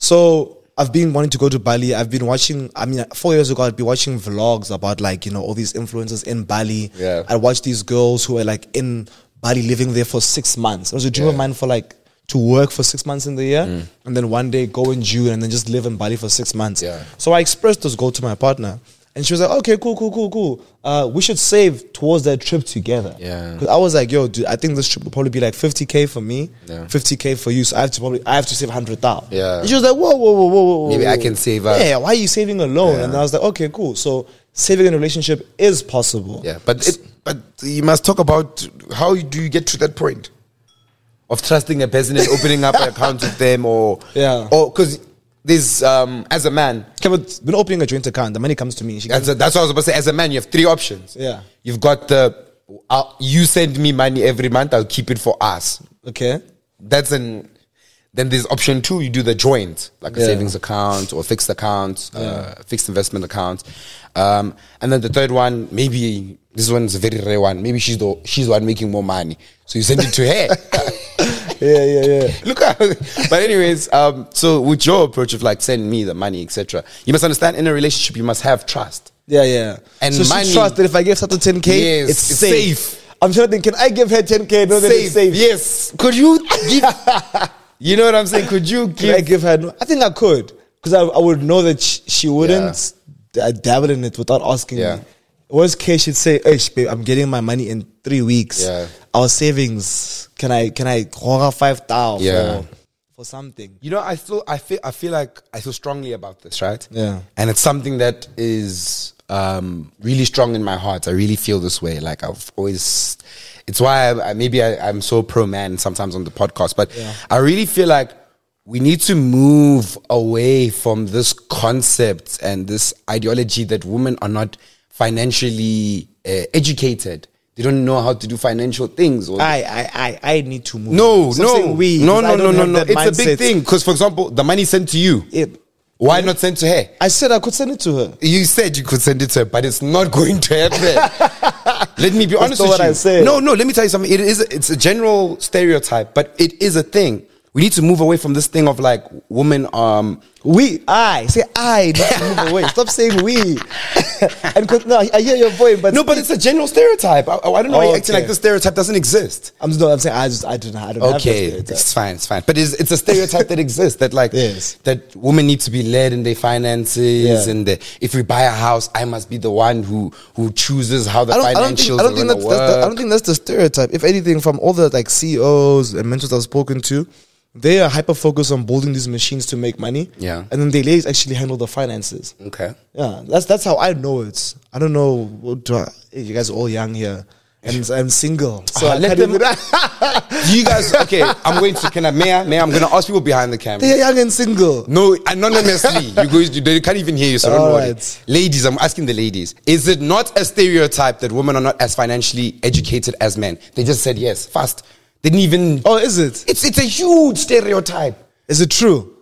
So I've been wanting to go to Bali. I've been watching, I mean, four years ago, I'd be watching vlogs about like, you know, all these influencers in Bali. Yeah. I watched these girls who were like in Bali living there for six months. It was a dream of mine for like, to work for six months in the year and then one day go in June and then just live in Bali for six months. Yeah. So I expressed this goal to my partner. And she was like, okay, cool, cool, cool, cool. Uh, we should save towards that trip together. Yeah. Because I was like, yo, dude, I think this trip will probably be like fifty K for me, Yeah. fifty K for you. So I have to probably, I have to save one hundred thousand. Yeah. And she was like, whoa, whoa, whoa, whoa, whoa. Maybe whoa. I can save up. Yeah, why are you saving alone? Yeah. And I was like, okay, cool. So saving in a relationship is possible. Yeah. But it, but you must talk about how do you get to that point of trusting a person and opening up an account with them, or Yeah. or because there's um as a man. Okay, but when opening a joint account, the money comes to me. She That's, that's what I was about to say. As a man, you have three options. Yeah. You've got the, uh, you send me money every month, I'll keep it for us. okay. That's an, then there's option two, you do the joint, like a Yeah. savings account or fixed account, uh, fixed investment account. Um, and then the third one, maybe, this one's a very rare one, maybe she's the, she's the one making more money. So you send it to her. Yeah, yeah, yeah. Look at, but anyways, um, so with your approach of like send me the money, et cetera, you must understand in a relationship you must have trust. Yeah, yeah. And so money- she trusts that if I give her ten K, Yes, it's, it's safe. safe. I'm trying to think, can I give her ten K? No, that it's safe. Yes. Could you give? You know what I'm saying? Could you Can I give? give her? No, I think I could, because I, I would know that she, she wouldn't d- dabble in it without asking Yeah. me. Worst case, she'd say, "Hey, babe, I'm getting my money in three weeks. Yeah. Our savings. Can I? Can I horror five thousand Yeah. for, for something?" You know, I still, I feel, I feel like I feel strongly about this, right? Yeah. And it's something that is um, really strong in my heart. I really feel this way. Like I've always, it's why I, I, maybe I, I'm so pro man sometimes on the podcast, but Yeah. I really feel like we need to move away from this concept and this ideology that women are not financially uh, educated. They don't know how to do financial things. Or I, I, I, I need to move. no, Stop no, saying we, no, because no, I no, don't no, have no. that It's a mindset. big thing because, for example, the money sent to you. It- Why not send to her? I said I could send it to her. You said you could send it to her, but it's not going to happen. Let me be honest not with what you. I said. No, no. Let me tell you something. It is. It's a general stereotype, but it is a thing. we need to move away from this thing of like women. Um, We, I say I need to move away. Stop saying we. And 'cause- no, I hear your point, but no, but it's a general stereotype. I, I don't know why you're acting Okay. like this stereotype doesn't exist. I'm no, I'm saying I just I don't I don't have Okay, that stereotype. it's fine, it's fine. But it's, it's a stereotype that exists that like Yes. that women need to be led in their finances, Yeah. and the, if we buy a house, I must be the one who who chooses how the I don't, I don't financials think, I don't are think gonna that's, that's the, I work. don't think that's the stereotype. If anything, from all the like C E Os and mentors I've spoken to, they are hyper focused on building these machines to make money. Yeah. And then the ladies actually handle the finances. Okay. Yeah. That's that's how I know it. I don't know what do I, hey, you guys are all young here. And I'm single. So Uh, I let can't them- even Do you guys? Okay, I'm going to. Can I? May I? May I? I'm going to ask people behind the camera. they're young and single. No, anonymously. You guys, you, they can't even hear you, so don't All worry. right. Ladies, I'm asking the ladies. Is it not a stereotype that women are not as financially educated as men? They just said yes, fast. They didn't even. Oh, is it? It's it's a huge stereotype. Is it true?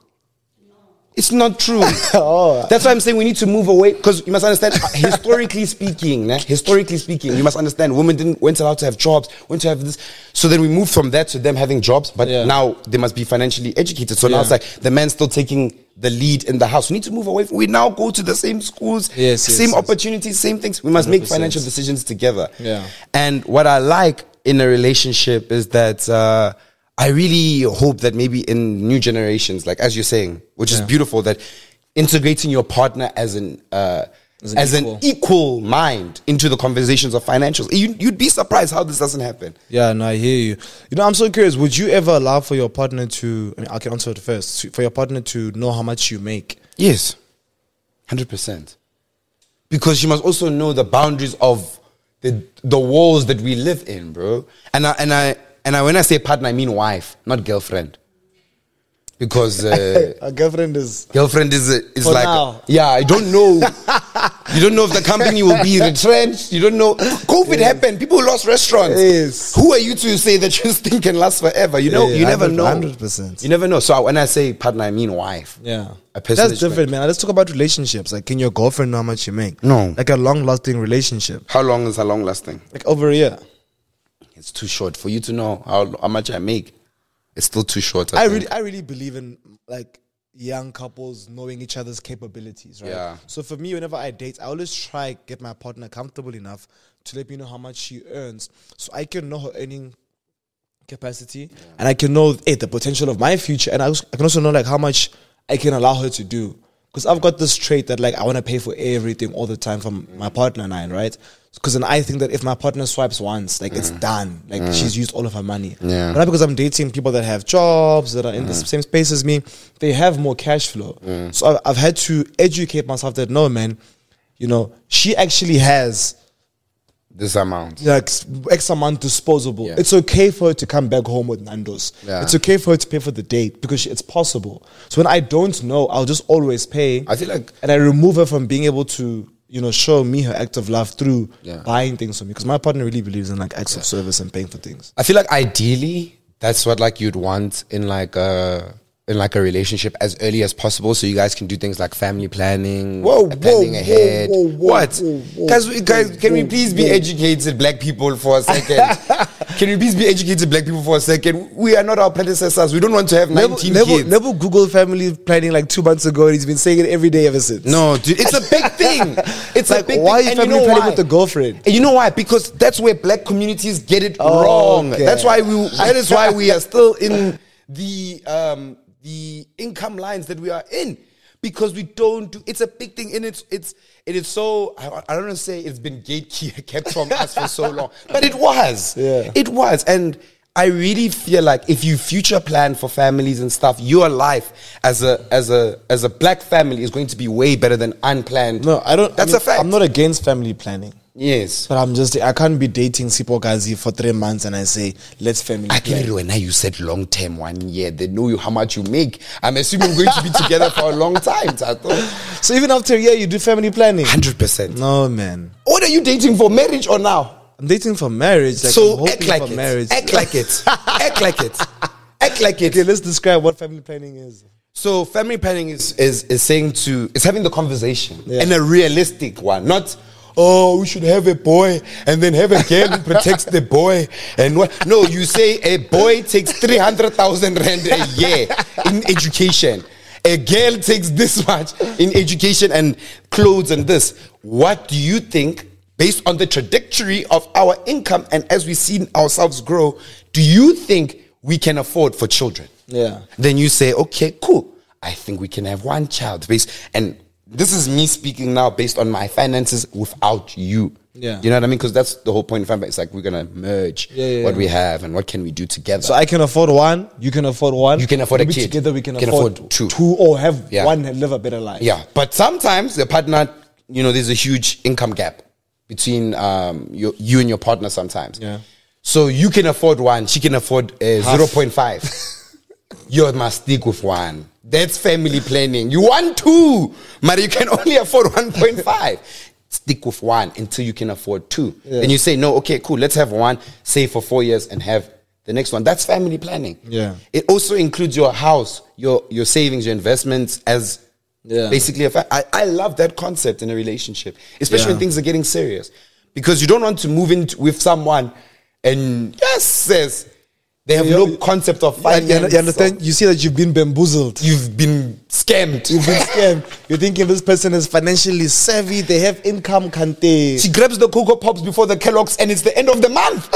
It's not true. Oh. That's why I'm saying we need to move away, because you must understand, uh, historically speaking, né? historically speaking, you must understand women didn't weren't allowed to have jobs, weren't to have this. So then we moved from that to them having jobs, but Yeah. now they must be financially educated. So now Yeah. it's like the man's still taking the lead in the house. We need to move away. From, we now go to the same schools, Yes, yes, same yes. opportunities, same things. We must one hundred make percent. financial decisions together. Yeah. And what I like in a relationship is that uh, I really hope that maybe in new generations, like as you're saying, which is Yeah. beautiful, that integrating your partner as an uh, As as, an an, equal. equal mind into the conversations of financials. You, you'd be surprised how this doesn't happen. Yeah, no, I hear you. You know, I'm so curious. Would you ever allow for your partner to? I mean, I can answer it first. to- For your partner to know how much you make. Yes, hundred percent. Because you must also know the boundaries of the the walls that we live in, bro. And I and I and I when I say partner, I mean wife, not girlfriend. Because uh, A girlfriend is. girlfriend is a, is For like now. yeah, I don't know. You don't know if the company will be retrenched. You don't know. COVID happened. People lost restaurants. Yes. Who are you to say that this thing can last forever? You know, Yeah, you never know. one hundred percent. You never know. So when I say partner, I mean wife. Yeah. A percentage That's different, man. Let's talk about relationships. Like, can your girlfriend know how much you make? No. Like a long lasting relationship. How long is a long lasting? Like over a year. It's too short for you to know how, how much I make. It's still too short. I, I think. really, I really believe in like young couples knowing each other's capabilities, right? Yeah. So for me, whenever I date, I always try get my partner comfortable enough to let me know how much she earns, so I can know her earning capacity, and I can know hey, the potential of my future, and I, was, I can also know like how much I can allow her to do. Because I've got this trait that like I want to pay for everything all the time from my partner and I, right? Because then I think that if my partner swipes once, like it's done. Like she's used all of her money. Yeah. But not because I'm dating people that have jobs, that are in the same space as me. They have more cash flow. So I've, I've had to educate myself that no, man, you know, she actually has This amount. like X amount disposable. Yeah. It's okay for her to come back home with Nando's. Yeah. It's okay for her to pay for the date because she, it's possible. So when I don't know, I'll just always pay. I feel like and I remove her from being able to, you know, show me her act of love through Yeah. buying things for me. Because my partner really believes in like acts of service and paying for things. I feel like ideally that's what like you'd want in like a in like a relationship as early as possible, so you guys can do things like family planning, Whoa, uh, planning whoa, ahead. whoa, whoa, what, whoa, whoa, guys? we- guys, can we whoa, please be whoa. educated, black people, for a second? Can we please be educated, black people, for a second? We are not our predecessors. We don't want to have Never, nineteen never, kids. never Google family planning like two months ago, and he's been saying it every day ever since. No, dude, it's a big thing. It's Like, a big why are thing. you And family know planning why? with the girlfriend? And you know why? Because that's where black communities get it Oh, wrong. okay. That's why we. That is why we are still in the um, the income lines that we are in, because we don't do. It's a big thing, and it's it's it is so. I, I don't want to say it's been gatekept kept from us for so long, but it was. Yeah. It was, and I really feel like if you future plan for families and stuff, your life as a as a as a black family is going to be way better than unplanned. No, I don't. That's I mean, a fact. I'm not against family planning. Yes. But I'm just, I can't be dating Sipo Gazi for three months and I say, let's family I plan. can when now you said long term one year, they know you how much you make. I'm assuming we're going to be together for a long time. Tato. So even after a year, you do family planning? one hundred percent. No, man. What are you dating for, marriage or now? I'm dating for marriage. Like, I'm So hoping act like for it. marriage. Act like it. Act like it. Act like it. Okay, let's describe what family planning is. So family planning is is is saying to is having the conversation Yeah. and a realistic one, not oh, we should have a boy and then have a girl who protects the boy. And what? No, you say a boy takes three hundred thousand rand a year in education. A girl takes this much in education and clothes and this. What do you think, based on the trajectory of our income and as we see ourselves grow, do you think we can afford for children? Yeah. Then you say, okay, cool. I think we can have one child. Based, and this is me speaking now based on my finances without you. Yeah. You know what I mean? Because that's the whole point of family. It's like we're going to merge Yeah, yeah, what yeah. we have and what can we do together. So I can afford one, you can afford one. You can afford a Maybe kid. Together we can, Can afford, afford two. Two or have Yeah. one and live a better life. Yeah, but sometimes the partner, you know, there's a huge income gap between um, your, you and your partner sometimes. Yeah. So you can afford one, she can afford uh, Half. zero point five. You must stick with one. That's family planning. You want two, but you can only afford one point five. Stick with one until you can afford two. Yeah. Then you say, no, okay, cool, let's have one, save for four years and have the next one. That's family planning. Yeah. It also includes your house, your, your savings, your investments as Yeah. basically a fa- I, I love that concept in a relationship, especially Yeah. when things are getting serious, because you don't want to move in with someone and yes, says they have You- no concept of You, finance. you understand? You see that you've been bamboozled. You've been scammed. You've been scammed. You're thinking this person is financially savvy. They have income, can't they? She grabs the Cocoa Pops before the Kellogg's and it's the end of the month.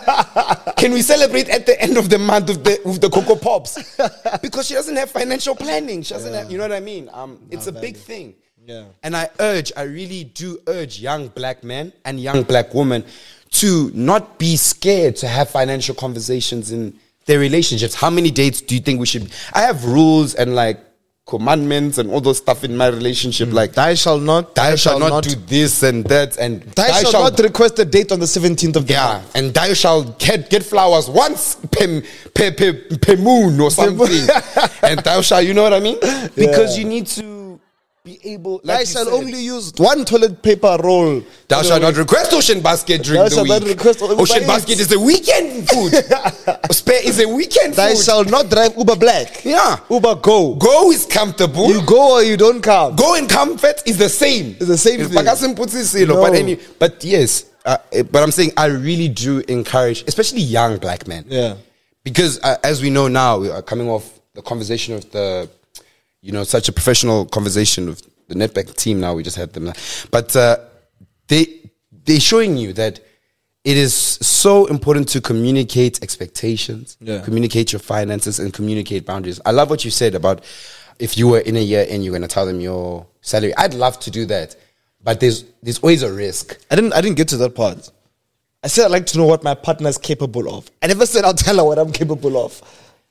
Can we celebrate at the end of the month with the, with the Cocoa Pops? Because she doesn't have financial planning. She doesn't have, you know what I mean? Um, it's a big thing. Yeah. And I urge, I really do urge young black men and young black women to not be scared to have financial conversations in their relationships. How many dates do you think we should? I have rules and like commandments and all those stuff in my relationship. Like, Thou shall not. thou shall not, do this and that, and Thou shall not request a date on the seventeenth of the yeah, month. and thou shall get, get flowers once per, per, per, per moon or something. And thou shall, you know what I mean? Because Yeah. you need to be able, Thou like you shall said, only use one toilet paper roll. thou shalt not request Ocean Basket during Thou the shalt week. not request Uber Ocean Eats. Basket is a weekend food. Spare is a weekend Thou food. shall not drive Uber Black. Yeah. Uber Go. Go is comfortable. You go or you don't come. Go and comfort is the same. It's the same thing. thing. No. But, any, but yes, uh, eh, but I'm saying I really do encourage, especially young black men. Yeah. Because uh, as we know now, we are coming off the conversation of the, you know, such a professional conversation with the Netbank team. Now we just had them, but uh, they they're showing you that it is so important to communicate expectations, Yeah. communicate your finances, and communicate boundaries. I love what you said about if you were in a year and you're going to tell them your salary. I'd love to do that, but there's there's always a risk. I didn't I didn't get to that part. I said I'd like to know what my partner is capable of. I never said I'll tell her what I'm capable of.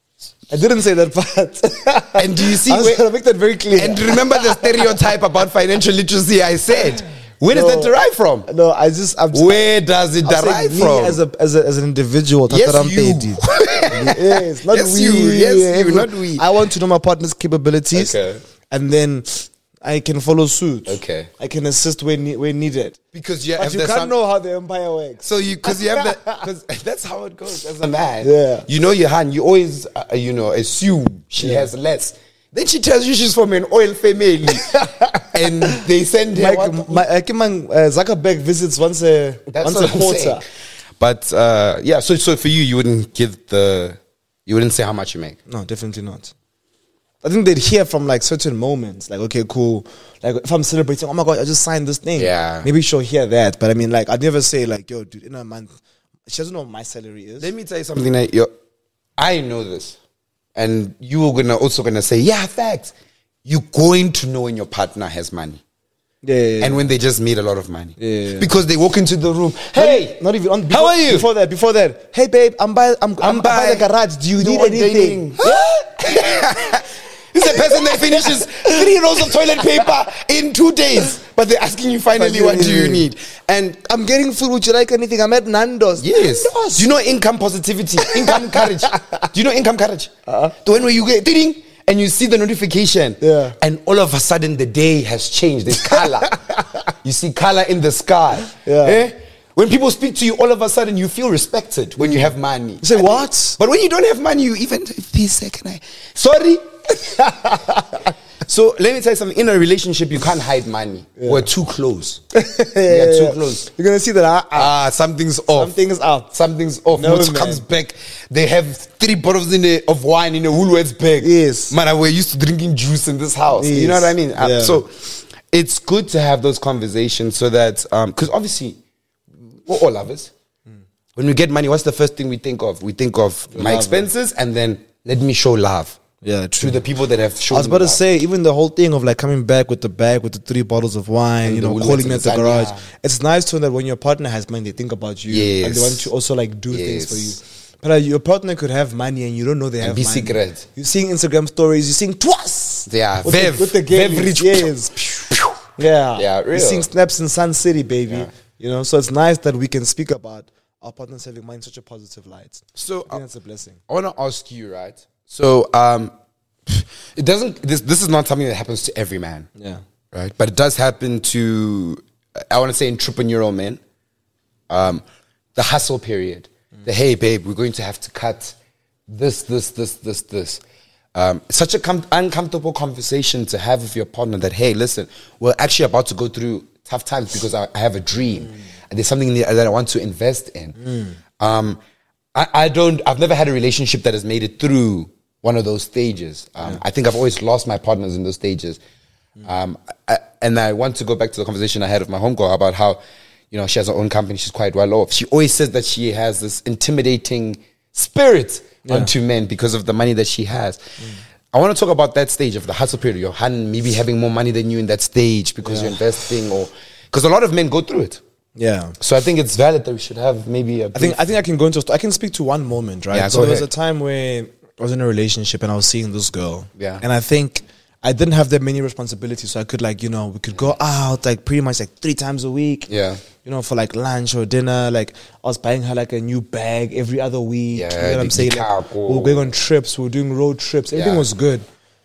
I didn't say that part. And do you see I was where- trying to make that very clear. And remember the stereotype about financial literacy I said. Where does No. that derive from? No, I just I'm just, Where does it I'm saying derive me from? as a as a as an individual. Yes, Tataram you. Pedi. Yes, not Yes, we. you. Yes, you, Everyone- not we. I want to know my partner's capabilities, Okay. and then I can follow suit. Okay. I can assist where ne- where needed. Because you But have you the can't some- know how the empire works. So you, because you have that, because that's how it goes as a man. Yeah. You know your hand. You always, uh, you know, assume she Yeah. has less. Then she tells you she's from an oil family, and they send her. Like what- my uh, Kimang, uh, Zuckerberg visits once a That's once what a I'm quarter. saying. But uh, yeah, so so for you, you wouldn't give the, you wouldn't say how much you make. No, definitely not. I think they'd hear from like certain moments, like okay, cool. Like if I'm celebrating, oh my god, I just signed this thing. Yeah. maybe she'll hear that. But I mean, like I'd never say like, yo, dude, in a month, she doesn't know what my salary is. Let me tell you something that you, I know this, and you are gonna also gonna say, yeah, facts. You're going to know when your partner has money. Yeah, yeah, yeah. And when they just made a lot of money. Yeah, yeah, yeah. Because they walk into the room. Hey, not even on. Before, how are you? Before that, before that, hey babe, I'm by, I'm, I'm, I'm by the garage. Do you need want anything? dating? This is a person that finishes three rolls of toilet paper in two days, but they're asking you finally, what do you need? And I'm getting food. Would you like anything? I'm at Nando's. yes, Nando's. do you know income positivity, income courage? Do you know income courage? Uh-huh. The one where you get ding and you see the notification, Yeah. and all of a sudden the day has changed. There's color. You see color in the sky. Yeah. Eh? When people speak to you, all of a sudden you feel respected when you have money. You say And- what? But when you don't have money, you even this second I sorry. So let me tell you something. In a relationship, you can't hide money. Yeah. We're too close. yeah, We're too close. You're gonna see that. Ah, uh, uh, something's off. Something's up. Something's off. No, Motsu comes back. They have three bottles in a, of wine in a Woolworths bag. Yes. Man, we're used to drinking juice in this house. Yes. You know what I mean? Yeah. Uh, so it's good to have those conversations so that because um, obviously we're all lovers. Mm. When we get money, what's the first thing we think of? We think of Your my expenses and then let me show love. Yeah, true. To the people that have shown. I was about to love. say, even the whole thing of like coming back with the bag with the three bottles of wine, and you know, calling me at the garage. It's nice to know that when your partner has money, they think about you, yes. and they want to also like do yes. things for you. But uh, your partner could have money and you don't know they have and be money. secret. You're seeing Instagram stories. You're seeing twas. Yeah, with Vev, the, with the games. Yes. yeah, yeah. Real. You're seeing snaps in Sun City, baby. Yeah. You know, so it's nice that we can speak about our partners having money in such a positive light. So I think uh, that's a blessing. I want to ask you, right? So, um. It doesn't. This this is not something that happens to every man. Yeah. Right. But it does happen to. I want to say entrepreneurial men. Um, the hustle period. Mm. The hey babe, we're going to have to cut this, this, this, this, this. Um, such a com- uncomfortable conversation to have with your partner. That hey, listen, we're actually about to go through tough times because I, I have a dream mm. and there's something that I want to invest in. Mm. Um, I, I don't. I've never had a relationship that has made it through one of those stages. Um, yeah. I think I've always lost my partners in those stages. Mm. Um, I, and I want to go back to the conversation I had with my homegirl about how, you know, she has her own company. She's quite well off. She always says that she has this intimidating spirit yeah. onto men because of the money that she has. Mm. I want to talk about that stage of the hustle period. Your hand maybe having more money than you in that stage because yeah. you're investing, or because a lot of men go through it. Yeah. So I think it's valid that we should have maybe a I think I think I can go into I can speak to one moment, right? Yeah, so there was ahead. a time where I was in a relationship and I was seeing this girl. Yeah. And I think I didn't have that many responsibilities. So I could like, you know, we could go out like pretty much like three times a week. Yeah. You know, for like lunch or dinner. Like I was buying her like a new bag every other week. Yeah, you know what I'm saying? Like, we were going on trips, we were doing road trips. Everything Yeah. was good.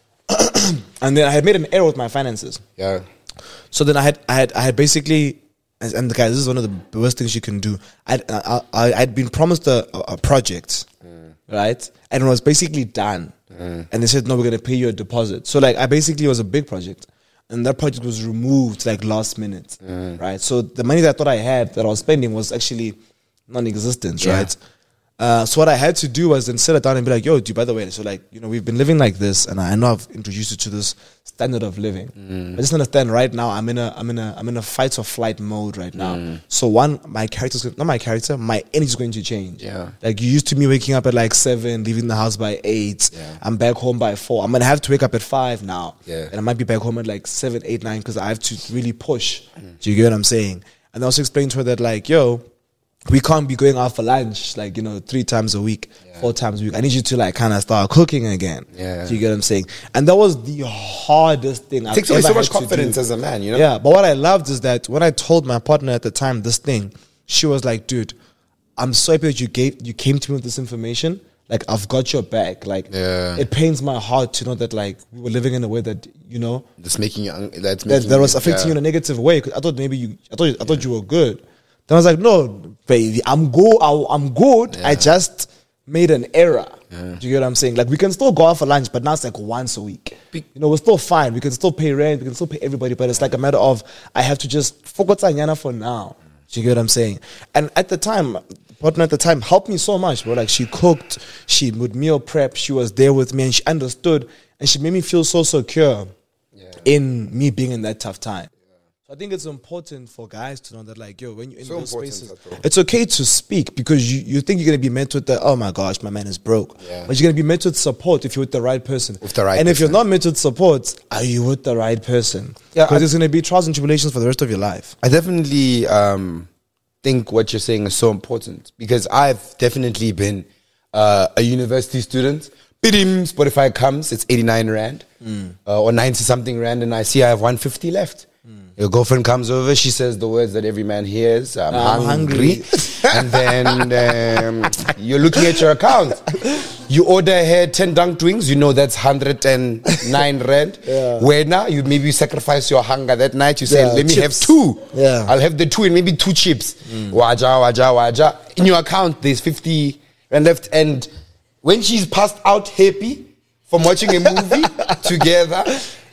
And then I had made an error with my finances. Yeah. So then I had I had I had basically and the guys, this is one of the worst things you can do. I'd I, I, I'd been promised a, a project, mm. right? And it was basically done. Mm. And they said, no, we're going to pay you a deposit. So like, I basically, it was a big project. And that project was removed like last minute, mm. right? So the money that I thought I had that I was spending was actually non-existent, yeah. right? Uh, so what I had to do was then sit it down and be like, yo, dude, by the way, so like, you know, we've been living like this, and I know I've introduced you to this standard of living. Mm. I just understand right now I'm in a I'm in a I'm in a fight or flight mode right now. Mm. So one, my character's not my character, my energy is going to change. Yeah. Like you used to me waking up at like seven, leaving the house by eight. Yeah. I'm back home by four. I'm gonna have to wake up at five now. Yeah. And I might be back home at like seven, eight, nine because I have to really push. Mm. Do you get what I'm saying? And I also explained to her that like, yo, we can't be going out for lunch like, you know, three times a week, yeah. four times a week. I need you to like kind of start cooking again. Yeah. Do you get what I'm saying? And that was the hardest thing I've It takes ever away so much had to confidence do. as a man, you know? Yeah, but what I loved is that when I told my partner at the time this thing, she was like, dude, I'm so happy that you gave you came to me with this information. Like, I've got your back. Like, yeah. it pains my heart to know that, like, we were living in a way that, you know, That's making you, un- that's that, making that was you- affecting yeah. you in a negative way. 'Cause I thought maybe you, I thought, I thought you were good. Then I was like, no, baby, I'm go, I, I'm good. Yeah. I just made an error. Yeah. Do you get what I'm saying? Like, we can still go out for lunch, but now it's like once a week. Be- you know, we're still fine. We can still pay rent. We can still pay everybody, but it's like a matter of I have to just focus on Yana for now. Do you get what I'm saying? And at the time, partner at the time helped me so much, bro. Like, she cooked, she would meal prep, she was there with me, and she understood, and she made me feel so secure Yeah. in me being in that tough time. I think it's important for guys to know that, like, yo, when you're in So those important, spaces, that's all. it's okay to speak because you, you think you're going to be met with the, oh my gosh, my man is broke. Yeah. But you're going to be met with support if you're with the right person. With the right and if you're person. not met with support, are you with the right person? Yeah, Because I- there's going to be trials and tribulations for the rest of your life. I definitely um, think what you're saying is so important because I've definitely been uh, a university student. Bidim, Spotify comes, it's eighty-nine rand mm. uh, or ninety something rand, and I see I have one fifty left. Mm. Your girlfriend comes over, she says the words that every man hears, I'm, I'm hungry. hungry. And then um, you're looking at your account. You order here ten dunked wings, you know that's one hundred nine rand. Yeah. Where now you maybe sacrifice your hunger that night, you say, Yeah, let me have chips. two. Yeah. I'll have the two and maybe two chips. Waja, waja, waja. In your account, there's fifty rand left. And when she's passed out happy from watching a movie together,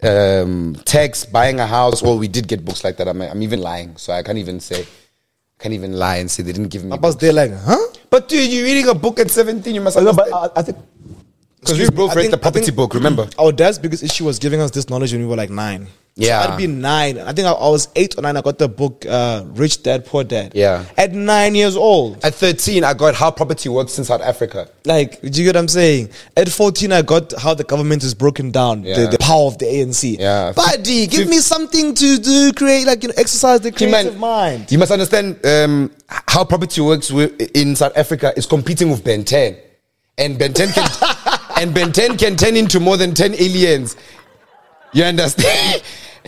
um, tax, buying a house. Well, we did get books like that. I'm, I'm even lying, so I can't even say, can't even lie and say they didn't give me. Papa's there like, huh? But dude, you're reading a book at seventeen. You must No, understand. but I, I think Because we both I read think- the I property think- book. Remember? Our dad's biggest issue was giving us this knowledge when we were like nine. Yeah. So I'd be nine. I think I, I was eight or nine. I got the book uh, Rich Dad Poor Dad. Yeah. At nine years old. At thirteen, I got how property works in South Africa. Like, do you get what I'm saying? At fourteen, I got how the government is broken down, Yeah. the, the power of the A N C. Yeah. Buddy, give me something to do, create, like, you know, exercise the creative Man, mind. You must understand um, how property works with, in South Africa is competing with Ben ten. And Ben ten can and Ben ten can turn into more than ten aliens. You understand?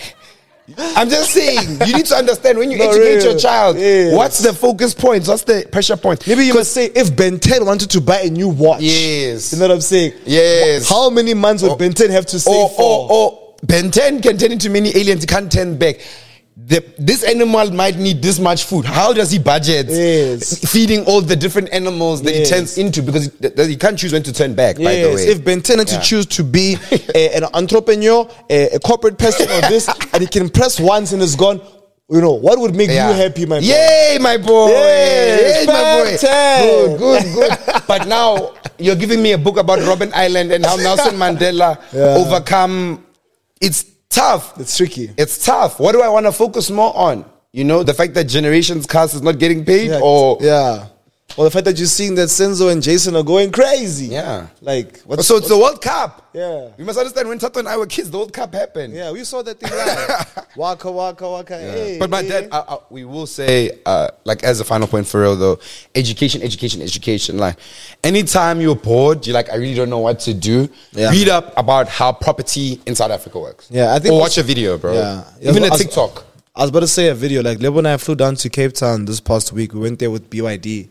I'm just saying, you need to understand when you No, educate real. your child, Yes. what's the focus points? What's the pressure point? Maybe you must say, if Ben ten wanted to buy a new watch. Yes. You know what I'm saying? Yes. How many months would Or- Ben ten have to save or, for? or, or Ben ten can turn into many aliens, he can't turn back. The, this animal might need this much food. How does he budget Yes. feeding all the different animals that Yes. he turns into? Because he, he can't choose when to turn back, by the Yes, way. if Ben ten had Yeah. to choose to be a, an entrepreneur, a, a corporate person or this, and he can press once and it's gone, you know, what would make Yeah. you happy, my friend? Yay, my boy. Yes, Yay, my boy. Ben ten. Good, good, good. But now you're giving me a book about Robben Island and how Nelson Mandela Yeah. overcome. It's tough. It's tricky. It's tough. What do I want to focus more on? You know, the fact that Generations Cast is not getting paid, Yeah, or yeah. Or the fact that you're seeing that Senzo and Jason are going crazy. Yeah. Like, what's, so it's the World Cup. Yeah. You must understand, when Tato and I were kids, the World Cup happened. yeah, we saw that thing live. Waka, waka, waka. Hey, But my hey. dad, uh, uh, we will say, uh, like, as a final point for real though, education, education, education. Like, anytime you're bored, you're like, I really don't know what to do. Yeah. Read up about how property in South Africa works. Yeah, I think Or also- watch a video, bro. Yeah. Even I a was- TikTok. I was about to say a video. Like, Lebo and I flew down to Cape Town this past week. We went there with B Y D.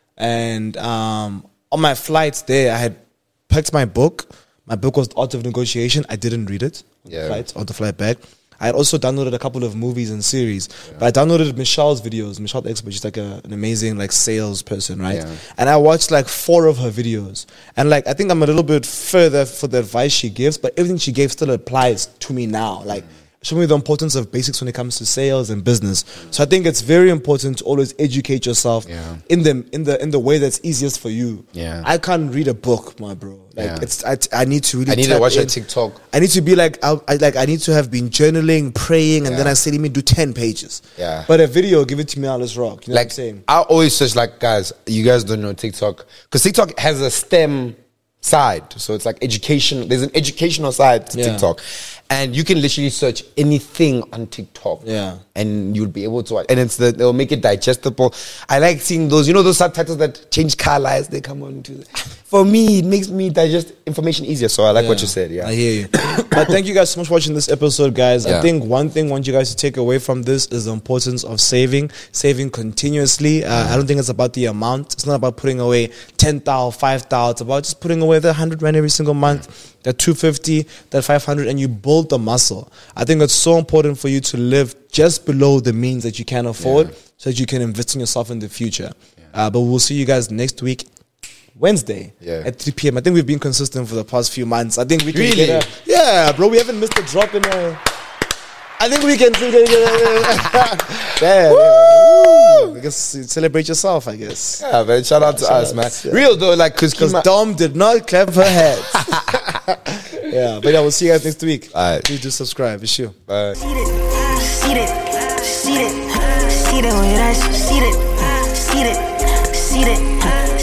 And um, on my flights there, I had packed my book. My book was The Art of Negotiation. I didn't read it on Yeah. the flight, on the flight back. I had also downloaded a couple of movies and series. But I downloaded Michelle's videos. Michelle the Expert, she's like a, an amazing like sales person, right? Yeah. And I watched like four of her videos. And like, I think I'm a little bit further for the advice she gives, but everything she gave still applies to me now. Like, show me the importance of basics when it comes to sales and business. So I think it's very important to always educate yourself Yeah. in the in the in the way that's easiest for you. Yeah. I can't read a book, my bro. Like Yeah. it's I, I need to really I need to tap watch a in. TikTok. I need to be like I, I like I need to have been journaling, praying, and Yeah. then I say let me do ten pages. Yeah. But a video, give it to me, now let's rock. You know Like, what I'm saying? I always search, like, guys, you guys don't know TikTok. Because TikTok has a STEM side. So it's like education. There's an educational side to Yeah. TikTok. And you can literally search anything on TikTok. Yeah. And you'll be able to watch. And it's the, they'll make it digestible. I like seeing those, you know, those subtitles that change color as they come on to the, for me, it makes me digest information easier. So I like what Yeah, you said. Yeah. I hear you. But thank you guys so much for watching this episode, guys. I Yeah. think one thing I want you guys to take away from this is the importance of saving, saving continuously. Uh, I don't think it's about the amount. It's not about putting away ten thousand, five thousand. It's about just putting away the one hundred rand every single month, that two fifty, that five hundred, and you build the muscle. I think it's so important for you to live just below the means that you can afford, Yeah. so that you can invest in yourself in the future. Uh, but we'll see you guys next week. Wednesday Yeah. at three p.m. I think we've been consistent for the past few months. I think we can Really? get a, yeah, bro. We haven't missed a drop in a. I think we can. Yeah, yeah. I guess celebrate yourself. I guess Yeah, man. Shout out to Shout us, out, man. yeah. Real though, like, because because Dom did not clap her hands. Yeah, but yeah, we'll see you guys next week. Alright. Please do subscribe. It's you. Bye. See it, see it, see it, see it, see it, see it, see it.